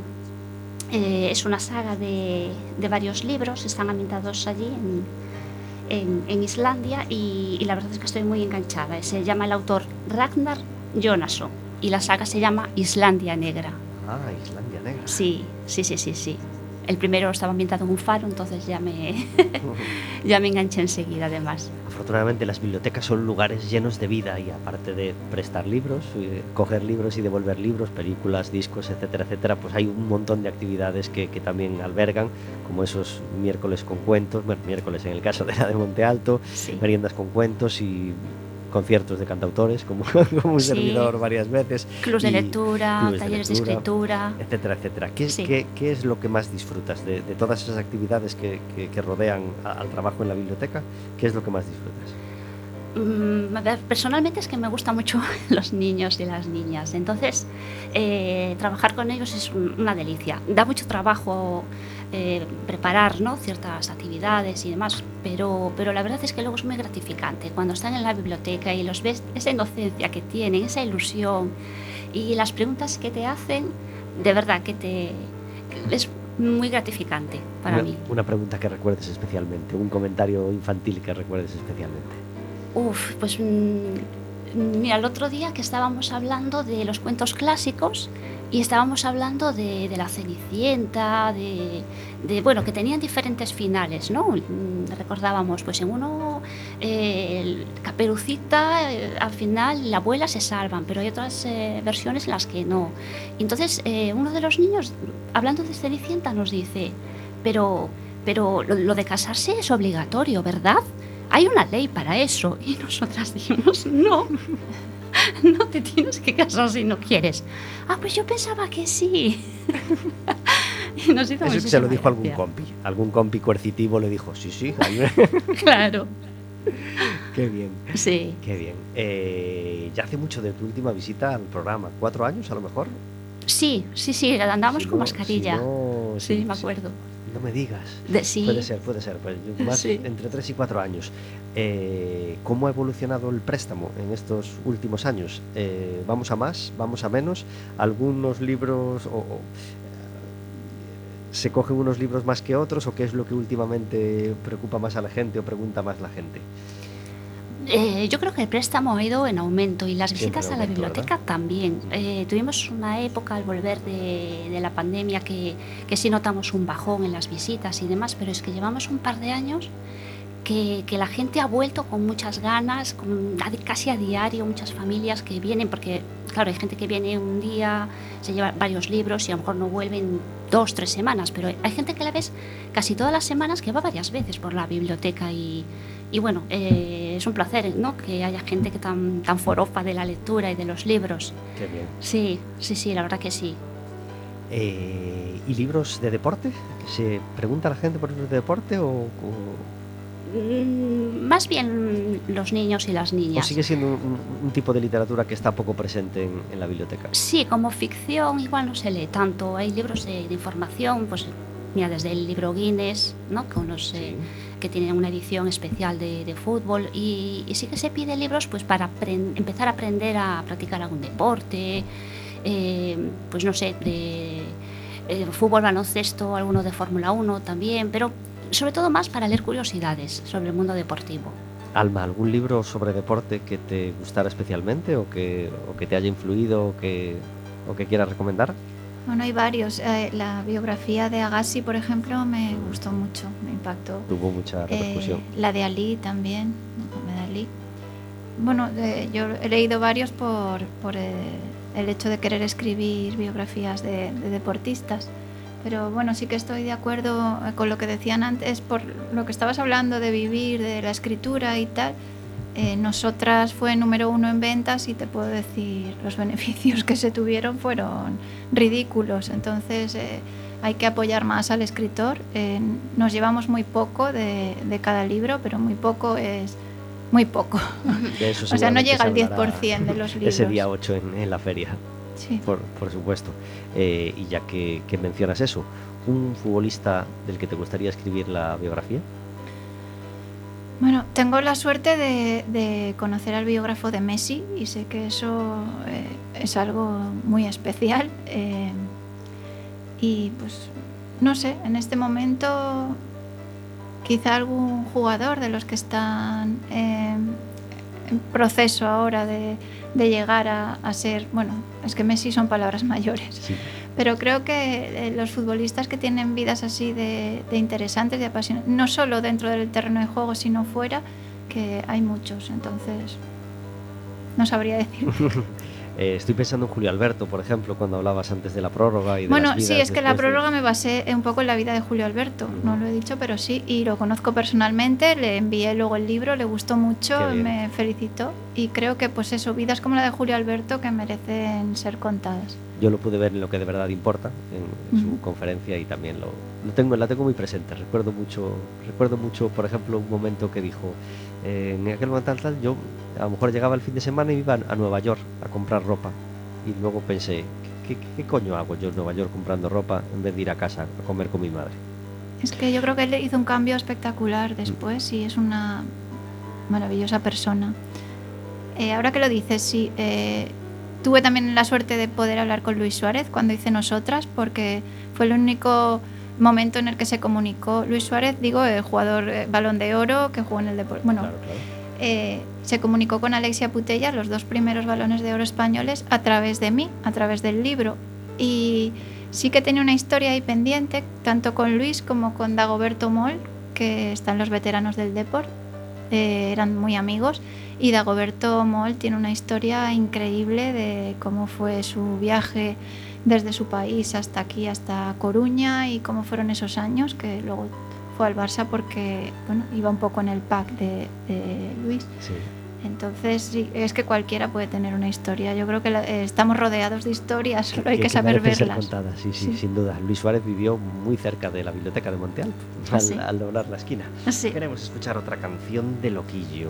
S6: eh, es una saga de, de varios libros, están ambientados allí en, en, en Islandia y, y la verdad es que estoy muy enganchada. Se llama el autor Ragnar Jónasson y la saga se llama Islandia Negra.
S2: Ah, Islandia Negra.
S6: Sí, sí, sí, sí, sí. El primero estaba ambientado en un faro, entonces ya me, ya me enganché enseguida, además.
S2: Afortunadamente las bibliotecas son lugares llenos de vida y aparte de prestar libros, coger libros y devolver libros, películas, discos, etcétera, etcétera, pues hay un montón de actividades que, que también albergan, como esos miércoles con cuentos, bueno, miércoles en el caso de la de Monte Alto, sí. Meriendas con cuentos y conciertos de cantautores, como, como un sí. servidor varias veces.
S6: Clubs de lectura, talleres de, lectura, de escritura.
S2: Etcétera, etcétera. ¿Qué,
S6: sí.
S2: ¿qué, qué es lo que más disfrutas de, de todas esas actividades que, que, que rodean a, al trabajo en la biblioteca? ¿Qué es lo que más disfrutas?
S6: Personalmente es que me gustan mucho los niños y las niñas, entonces eh, trabajar con ellos es una delicia. Da mucho trabajo eh, preparar, ¿no? ciertas actividades y demás, pero, pero la verdad es que luego es muy gratificante cuando están en la biblioteca y los ves, esa inocencia que tienen, esa ilusión y las preguntas que te hacen, de verdad que te que es muy gratificante para
S2: una,
S6: mí.
S2: Una pregunta que recuerdes especialmente, un comentario infantil que recuerdes especialmente.
S6: Uf, pues mira, el otro día que estábamos hablando de los cuentos clásicos y estábamos hablando de, de la Cenicienta, de, de, bueno, que tenían diferentes finales, ¿no? Recordábamos, pues en uno, eh, el Caperucita, eh, al final la abuela se salvan, pero hay otras eh, versiones en las que no. Entonces, eh, uno de los niños, hablando de Cenicienta, nos dice, pero, pero lo, lo de casarse es obligatorio, ¿verdad? Hay una ley para eso. Y nosotras dijimos, no, no te tienes que casar si no quieres. Ah, pues yo pensaba que sí. Y nos hizo
S2: Eso se lo dijo algún compi. Algún compi coercitivo le dijo, sí, sí.
S6: Claro.
S2: Qué bien.
S6: Sí.
S2: Qué bien. Eh, ya hace mucho de tu última visita al programa. ¿Cuatro años a lo mejor?
S6: Sí, sí, sí. Andamos
S2: si
S6: con
S2: no,
S6: mascarilla.
S2: Si no,
S6: sí,
S2: si,
S6: me acuerdo.
S2: Si, no me digas.
S6: De, sí.
S2: Puede ser, puede ser. Pues más
S6: sí.
S2: Entre tres y cuatro años. Eh, ¿Cómo ha evolucionado el préstamo en estos últimos años? Eh, ¿Vamos a más? ¿Vamos a menos? ¿Algunos libros o, o, se cogen unos libros más que otros? ¿O qué es lo que últimamente preocupa más a la gente o pregunta más la gente?
S6: Eh, yo creo que el préstamo ha ido en aumento y las visitas
S2: aumento,
S6: a la biblioteca, ¿verdad? También. Eh, tuvimos una época al volver de, de la pandemia que, que sí notamos un bajón en las visitas y demás, pero es que llevamos un par de años que, que la gente ha vuelto con muchas ganas, con, casi a diario, muchas familias que vienen, porque claro, hay gente que viene un día, se lleva varios libros y a lo mejor no vuelven dos, tres semanas, pero hay gente que la ves casi todas las semanas, que va varias veces por la biblioteca y, y bueno, eh, es un placer, ¿no?, que haya gente que tan, tan forofa de la lectura y de los libros.
S2: Qué bien.
S6: Sí, sí, sí, la verdad que sí.
S2: Eh, ¿Y libros de deporte? ¿Se pregunta la gente por libros de deporte o...? o...
S6: Más bien los niños y las niñas.
S2: ¿O sigue siendo un, un tipo de literatura que está poco presente en, en la biblioteca?
S6: Sí, como ficción igual no se lee tanto. Hay libros de, de información, pues mira, desde el libro Guinness, ¿no?, con los, sí. eh, que tienen una edición especial de, de fútbol, y, y sí que se pide libros pues para empezar a aprender a practicar algún deporte, eh, pues no sé, de eh, fútbol, baloncesto, alguno de Fórmula uno también, pero sobre todo más para leer curiosidades sobre el mundo deportivo.
S2: Alma, ¿algún libro sobre deporte que te gustara especialmente o que, o que te haya influido o que, o que quieras recomendar?
S3: Bueno, hay varios. Eh, la biografía de Agassi, por ejemplo, me gustó mucho, me impactó.
S2: Tuvo mucha repercusión.
S3: Eh, la de Ali también, Muhammad Ali. Bueno, eh, yo he leído varios por, por eh, el hecho de querer escribir biografías de, de deportistas. Pero bueno, sí que estoy de acuerdo con lo que decían antes, por lo que estabas hablando de vivir, de la escritura y tal. Eh, nosotras fue número uno en ventas y te puedo decir, los beneficios que se tuvieron fueron ridículos. Entonces eh, hay que apoyar más al escritor. Eh, nos llevamos muy poco de, de cada libro, pero muy poco es muy poco.
S2: De eso
S3: o sea, no llega al diez por ciento de los libros.
S2: Ese día ocho en, en la feria.
S3: Sí.
S2: Por, por supuesto. Eh, y ya que, que mencionas eso, ¿un futbolista del que te gustaría escribir la biografía?
S3: Bueno, tengo la suerte de, de conocer al biógrafo de Messi y sé que eso eh, es algo muy especial. Eh, y pues, no sé, en este momento quizá algún jugador de los que están eh, en proceso ahora de, de llegar a, a ser, bueno, es que Messi son palabras mayores, sí. Pero creo que eh, los futbolistas que tienen vidas así de, de interesantes, de apasionantes, no solo dentro del terreno de juego, sino fuera, que hay muchos, entonces no sabría decir.
S2: Eh, estoy pensando en Julio Alberto, por ejemplo, cuando hablabas antes de la prórroga y de
S3: bueno,
S2: las vidas
S3: sí, es que la prórroga
S2: de...
S3: me basé un poco en la vida de Julio Alberto, uh-huh. No lo he dicho, pero sí, y lo conozco personalmente, le envié luego el libro, le gustó mucho, me felicitó, y creo que pues eso, vidas como la de Julio Alberto que merecen ser contadas.
S2: Yo lo pude ver en Lo que de verdad importa, en, en uh-huh. su conferencia, y también lo, lo tengo, la tengo muy presente. Recuerdo mucho, recuerdo mucho, por ejemplo, un momento que dijo, eh, en aquel momento tal, tal, yo a lo mejor llegaba el fin de semana y iba a Nueva York a comprar ropa. Y luego pensé, ¿qué, qué, qué coño hago yo en Nueva York comprando ropa en vez de ir a casa a comer con mi madre?
S3: Es que yo creo que él hizo un cambio espectacular después mm. y es una maravillosa persona. Eh, ahora que lo dices, sí, eh, tuve también la suerte de poder hablar con Luis Suárez cuando hice Nosotras, porque fue el único momento en el que se comunicó. Luis Suárez, digo, el jugador eh, Balón de Oro que jugó en el deporte. Bueno, claro, claro. Eh, se comunicó con Alexia Putellas, los dos primeros Balones de Oro españoles, a través de mí, a través del libro. Y sí que tenía una historia ahí pendiente, tanto con Luis como con Dagoberto Moll, que están los veteranos del deporte, eh, eran muy amigos. Y Dagoberto Moll tiene una historia increíble de cómo fue su viaje desde su país hasta aquí, hasta Coruña, y cómo fueron esos años, que luego fue al Barça porque bueno, iba un poco en el pack de, de Luis. Sí. Entonces, sí, es que cualquiera puede tener una historia. Yo creo que la, eh, estamos rodeados de historias, solo hay que, que saber verlas.
S2: Ser contadas, sí, sí, sí, sin duda. Luis Suárez vivió muy cerca de la biblioteca de Monte Alto, al, ¿sí? al doblar la esquina. Sí. Queremos escuchar otra canción de Loquillo.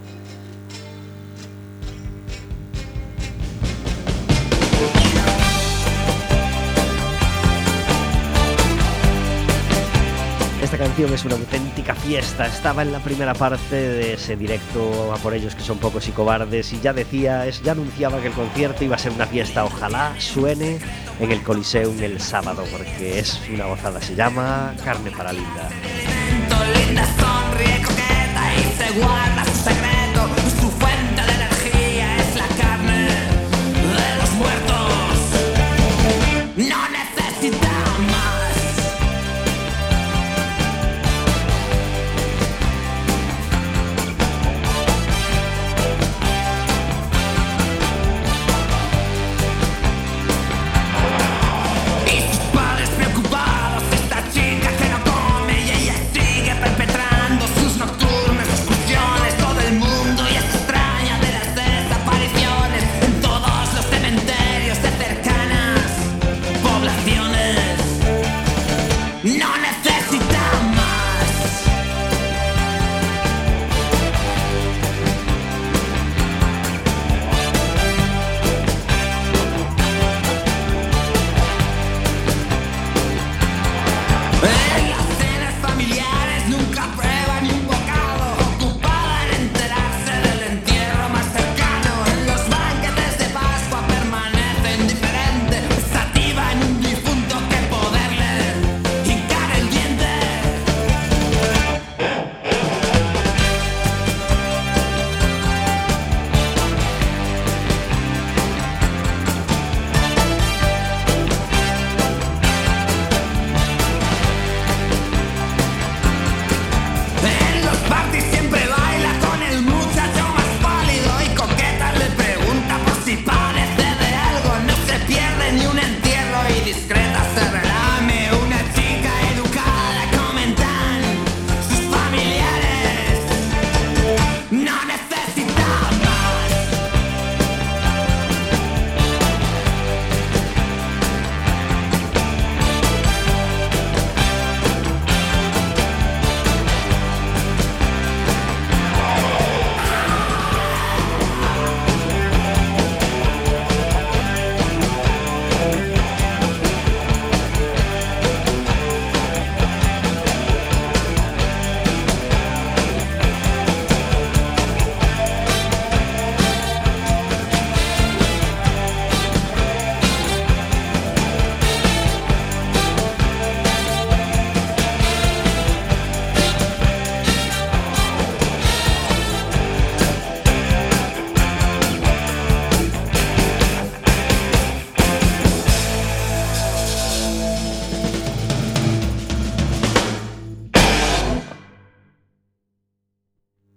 S2: Esta canción es una auténtica fiesta. Estaba en la primera parte de ese directo A por ellos que son pocos y cobardes, y ya decía, es, ya anunciaba que el concierto iba a ser una fiesta. Ojalá suene en el Coliseum el sábado, porque es una gozada. Se llama Carne para Linda.
S7: Linda sonríe coqueta y se guarda su secreto. Su fuente de energía es la carne de los muertos. No necesita más.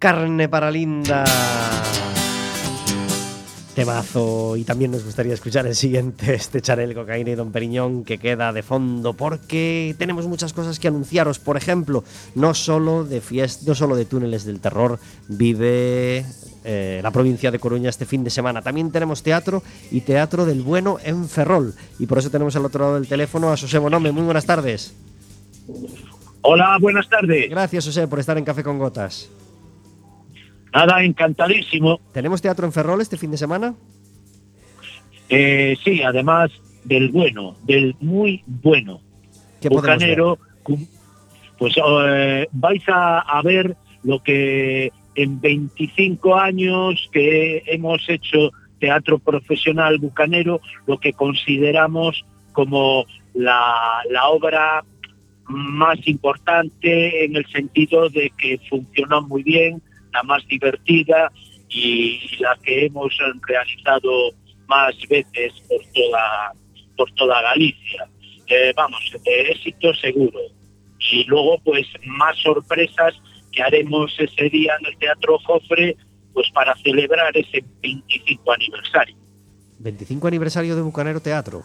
S2: Carne para Linda. Temazo. Y también nos gustaría escuchar el siguiente, este Chanel, Cocaína y Don Periñón, que queda de fondo, porque tenemos muchas cosas que anunciaros. Por ejemplo, no solo de fiesta, no solo de túneles del terror vive eh, la provincia de Coruña este fin de semana. También tenemos teatro, y Teatro del Bueno en Ferrol. Y por eso tenemos al otro lado del teléfono a José Bonome. Muy buenas tardes.
S8: Hola, buenas tardes.
S2: Gracias, José, por estar en Café con Gotas.
S8: Nada, encantadísimo.
S2: ¿Tenemos teatro en Ferrol este fin de semana?
S8: Eh, sí, además del bueno, del muy bueno.
S2: ¿Qué podemos ver?
S8: Bucanero, pues eh, vais a, a ver lo que en veinticinco años que hemos hecho teatro profesional bucanero, lo que consideramos como la, la obra más importante, en el sentido de que funciona muy bien, la más divertida y la que hemos realizado más veces por toda por toda Galicia. Eh, vamos, de éxito seguro. Y luego, pues, más sorpresas que haremos ese día en el Teatro Jofre, pues para celebrar ese veinticinco aniversario.
S2: veinticinco aniversario de Bucanero Teatro.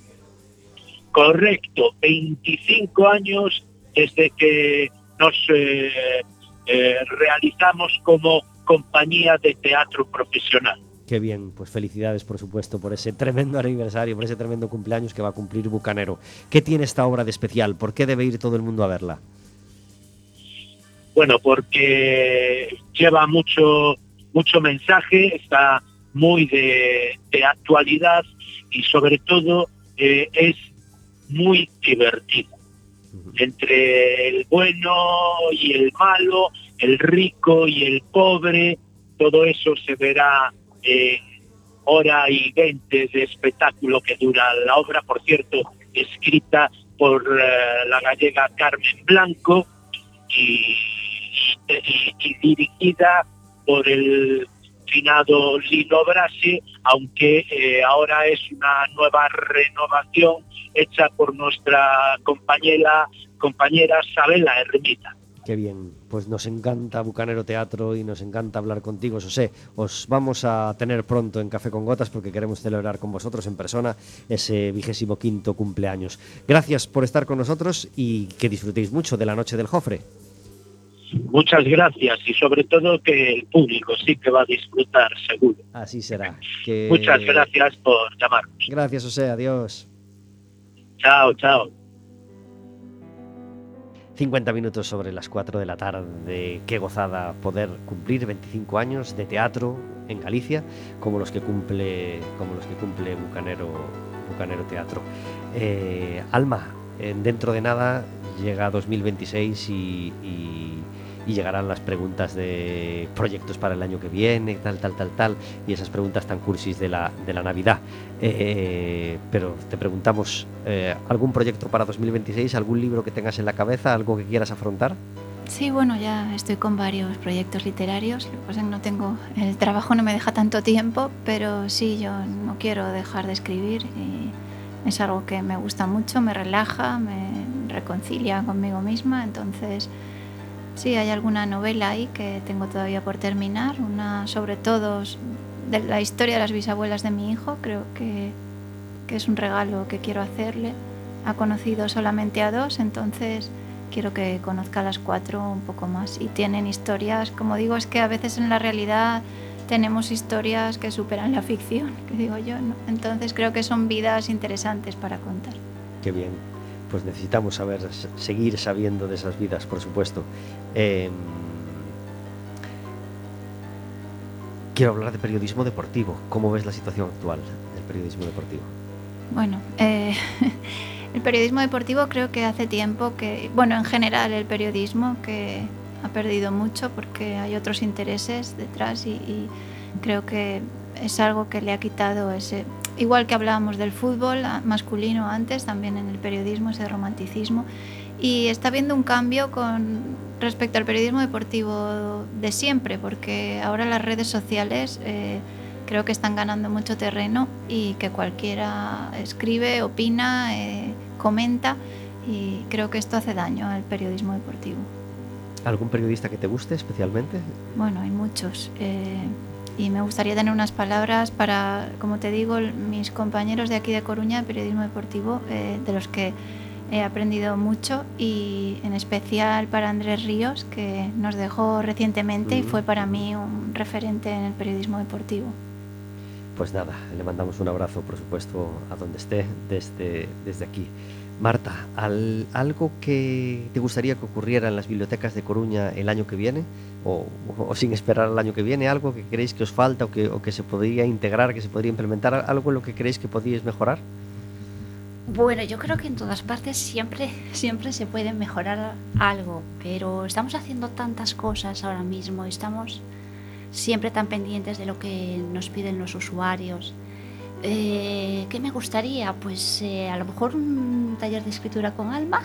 S8: Correcto, veinticinco años desde que nos eh, eh, realizamos como compañía de teatro profesional.
S2: Qué bien, pues felicidades, por supuesto, por ese tremendo aniversario, por ese tremendo cumpleaños que va a cumplir Bucanero. ¿Qué tiene esta obra de especial? ¿Por qué debe ir todo el mundo a verla?
S8: Bueno, porque lleva mucho, mucho mensaje, está muy de, de actualidad y sobre todo eh, es muy divertido. Entre el bueno y el malo, el rico y el pobre, todo eso se verá en hora y veinte de espectáculo que dura la obra, por cierto, escrita por uh, la gallega Carmen Blanco y, y, y dirigida por el finado Lino Brasi, aunque eh, ahora es una nueva renovación hecha por nuestra compañera, compañera Sabela Ermita.
S2: Qué bien, pues nos encanta Bucanero Teatro y nos encanta hablar contigo, José. Os vamos a tener pronto en Café con Gotas porque queremos celebrar con vosotros en persona ese vigésimo quinto cumpleaños. Gracias por estar con nosotros y que disfrutéis mucho de la noche del Jofre.
S8: Muchas gracias y sobre todo que el público sí que va a disfrutar, seguro.
S2: Así será. Que...
S8: Muchas gracias por llamarnos.
S2: Gracias, José. Adiós.
S8: Chao, chao.
S2: cincuenta minutos sobre las cuatro de la tarde. Qué gozada poder cumplir veinticinco años de teatro en Galicia, como los que cumple, como los que cumple Bucanero, Bucanero Teatro. Eh, Alma, eh, dentro de nada llega dos mil veintiséis y, y, y llegarán las preguntas de proyectos para el año que viene, tal, tal, tal, tal, y esas preguntas tan cursis de la, de la Navidad. Eh, pero te preguntamos, eh, ¿algún proyecto para dos mil veintiséis? ¿Algún libro que tengas en la cabeza? ¿Algo que quieras afrontar?
S3: Sí, bueno, ya estoy con varios proyectos literarios. Lo que pasa es que no tengo, el trabajo no me deja tanto tiempo, pero sí, yo no quiero dejar de escribir y es algo que me gusta mucho, me relaja, me reconcilia conmigo misma. Entonces, sí, hay alguna novela ahí que tengo todavía por terminar, una sobre todo de la historia de las bisabuelas de mi hijo. Creo que, que es un regalo que quiero hacerle. Ha conocido solamente a dos, entonces quiero que conozca a las cuatro un poco más. Y tienen historias, como digo, es que a veces en la realidad tenemos historias que superan la ficción, que digo yo, ¿no? Entonces creo que son vidas interesantes para contar.
S2: Qué bien. Pues necesitamos saber, seguir sabiendo de esas vidas, por supuesto. Eh, quiero hablar de periodismo deportivo. ¿Cómo ves la situación actual del periodismo deportivo?
S3: Bueno, eh, el periodismo deportivo creo que hace tiempo que, bueno, en general el periodismo que ha perdido mucho porque hay otros intereses detrás y, y creo que es algo que le ha quitado ese... Igual que hablábamos del fútbol masculino antes, también en el periodismo ese romanticismo. Y está habiendo un cambio con respecto al periodismo deportivo de siempre, porque ahora las redes sociales eh, creo que están ganando mucho terreno y que cualquiera escribe, opina, eh, comenta, y creo que esto hace daño al periodismo deportivo.
S2: ¿Algún periodista que te guste especialmente?
S3: Bueno, hay muchos. Eh, y me gustaría tener unas palabras para, como te digo, mis compañeros de aquí de Coruña, de periodismo deportivo, eh, de los que he aprendido mucho, y en especial para Andrés Ríos, que nos dejó recientemente, mm. y fue para mí un referente en el periodismo deportivo.
S2: Pues nada, le mandamos un abrazo, por supuesto, a donde esté, desde, desde aquí. Marta, ¿al, ¿algo que te gustaría que ocurriera en las bibliotecas de Coruña el año que viene? O, o, o sin esperar al año que viene, algo que creéis que os falta o que, o que se podría integrar, que se podría implementar, algo en lo que creéis que podíais mejorar?
S6: Bueno, yo creo que en todas partes siempre, siempre se puede mejorar algo, pero estamos haciendo tantas cosas ahora mismo, estamos siempre tan pendientes de lo que nos piden los usuarios. Eh, ¿Qué me gustaría? Pues eh, a lo mejor un taller de escritura con Alma,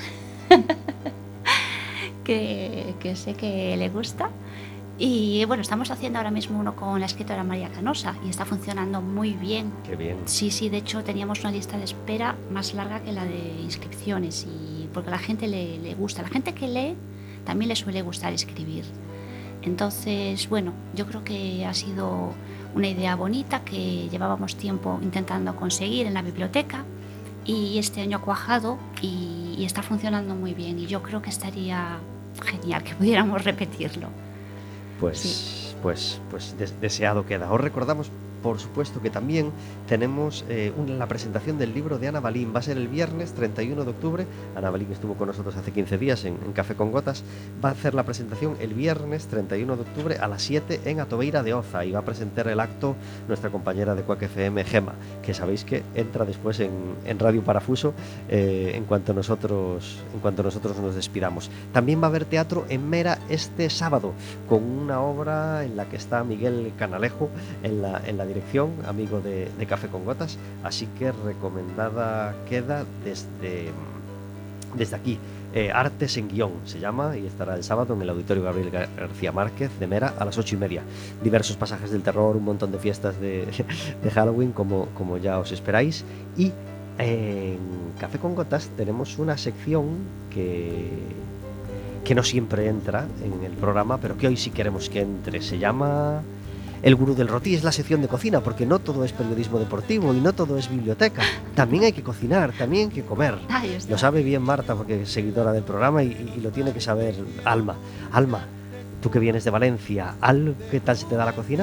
S6: que, que sé que le gusta. Y bueno, estamos haciendo ahora mismo uno con la escritora María Canosa y está funcionando muy bien.
S2: Qué bien.
S6: Sí, sí, de hecho teníamos una lista de espera más larga que la de inscripciones, y porque a la gente le, le gusta. La gente que lee también le suele gustar escribir. Entonces, bueno, yo creo que ha sido una idea bonita que llevábamos tiempo intentando conseguir en la biblioteca, y este año ha cuajado y, y está funcionando muy bien, y yo creo que estaría genial que pudiéramos repetirlo.
S2: Pues,
S6: sí.
S2: pues, pues des- deseado queda. Os recordamos, por supuesto, que también tenemos eh, una, la presentación del libro de Ana Balín. Va a ser el viernes treinta y uno de octubre. Ana Balín estuvo con nosotros hace quince días en, en Café con Gotas. Va a hacer la presentación el viernes treinta y uno de octubre a las siete en Atobeira de Oza, y va a presentar el acto nuestra compañera de Quack F M, Gema, que sabéis que entra después en, en Radio Parafuso eh, en cuanto nosotros en cuanto nosotros nos despidamos. También va a haber teatro en Mera este sábado, con una obra en la que está Miguel Canalejo en la, en la dirección, amigo de, de Café con Gotas, así que recomendada queda desde, desde aquí. Eh, Artes en Guión se llama, y estará el sábado en el Auditorio Gabriel García Márquez de Mera a las ocho y media. Diversos pasajes del terror, un montón de fiestas de, de Halloween, como, como ya os esperáis. Y en Café con Gotas tenemos una sección que, que no siempre entra en el programa, pero que hoy sí queremos que entre. Se llama El Gurú del Roti. Es la sección de cocina, porque no todo es periodismo deportivo y no todo es biblioteca. También hay que cocinar, también hay que comer. Lo sabe bien Marta, porque es seguidora del programa, y, y lo tiene que saber Alma. Alma, tú que vienes de Valencia, ¿algo qué tal se te da la cocina?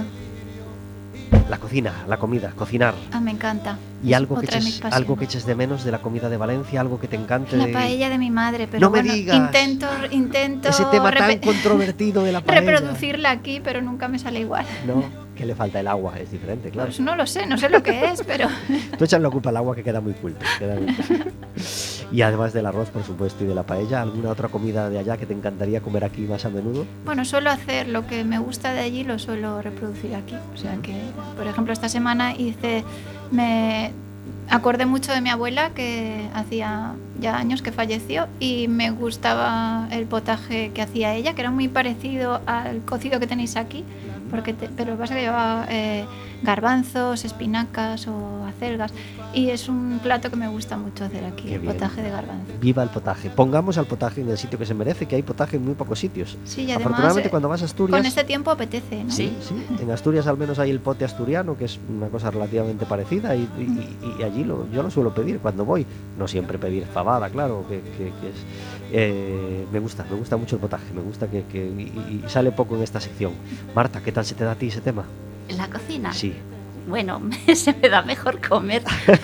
S2: La cocina, la comida, cocinar.
S3: Ah, me encanta.
S2: ¿Y
S3: Es
S2: algo que,
S3: otra de mis
S2: eches,
S3: pasiones.
S2: algo que eches de menos de la comida de Valencia? ¿Algo que te encante?
S3: La
S2: de...
S3: paella de mi madre, pero
S2: No me
S3: bueno,
S2: digas.
S3: intento, intento
S2: Ese tema tan
S3: repe-
S2: controvertido de la paella.
S3: reproducirla aquí, pero nunca me sale igual.
S2: No, que le falta el agua, es diferente, claro.
S3: Pues no lo sé, no sé lo que es, pero...
S2: Tú echas la culpa al agua, que queda muy culto. Queda muy... Y además del arroz, por supuesto, y de la paella, ¿alguna otra comida de allá que te encantaría comer aquí más a menudo?
S3: Bueno, suelo hacer lo que me gusta de allí, lo suelo reproducir aquí. O sea que, por ejemplo, esta semana hice... me acordé mucho de mi abuela, que hacía ya años que falleció, y me gustaba el potaje que hacía ella, que era muy parecido al cocido que tenéis aquí, porque te, pero lo que pasa es que llevaba eh, garbanzos, espinacas o acelgas, y es un plato que me gusta mucho hacer aquí,
S2: Qué
S3: el
S2: bien.
S3: potaje de garbanzo.
S2: Viva el potaje. Pongamos al potaje en el sitio que se merece, que hay potaje en muy pocos sitios.
S3: Sí, y además,
S2: Afortunadamente,
S3: eh,
S2: cuando vas a Asturias...
S3: Con este tiempo apetece, ¿no?
S2: Sí, sí. En Asturias al menos hay el pote asturiano, que es una cosa relativamente parecida, y, y, y allí lo, yo lo suelo pedir cuando voy. No siempre pedir fabada, claro, que, que, que es... Eh, me gusta, me gusta mucho el potaje, me gusta que, que y, y sale poco en esta sección. Marta, ¿qué tal se te da a ti ese tema?
S6: ¿La cocina?
S2: Sí.
S6: Bueno, se me da mejor comer.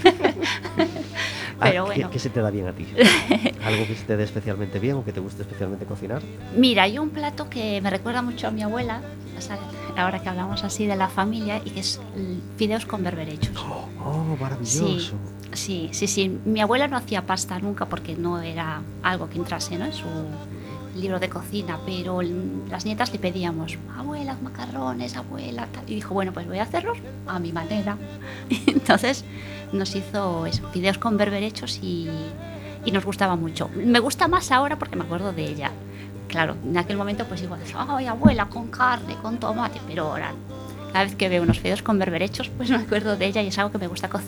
S6: Pero
S2: ah,
S6: bueno.
S2: ¿qué, ¿Qué se te da bien a ti? ¿Algo que se te dé especialmente bien o que te guste especialmente cocinar?
S6: Mira, hay un plato que me recuerda mucho a mi abuela, o sea, ahora que hablamos así de la familia, y que es fideos con berberechos.
S2: Oh, oh, maravilloso.
S6: Sí, sí, sí, sí. Mi abuela no hacía pasta nunca porque no era algo que entrase, ¿no?, en su libro de cocina, pero las nietas le pedíamos, abuela, macarrones, abuela, tal. Y dijo, bueno, pues voy a hacerlos a mi manera. Entonces nos hizo eso, fideos con berberechos, y, y nos gustaba mucho. Me gusta más ahora porque me acuerdo de ella. Claro, en aquel momento pues igual, ay, abuela, con carne, con tomate, pero ahora cada vez que veo unos fideos con berberechos pues me acuerdo de ella, y es algo que me gusta cocinar.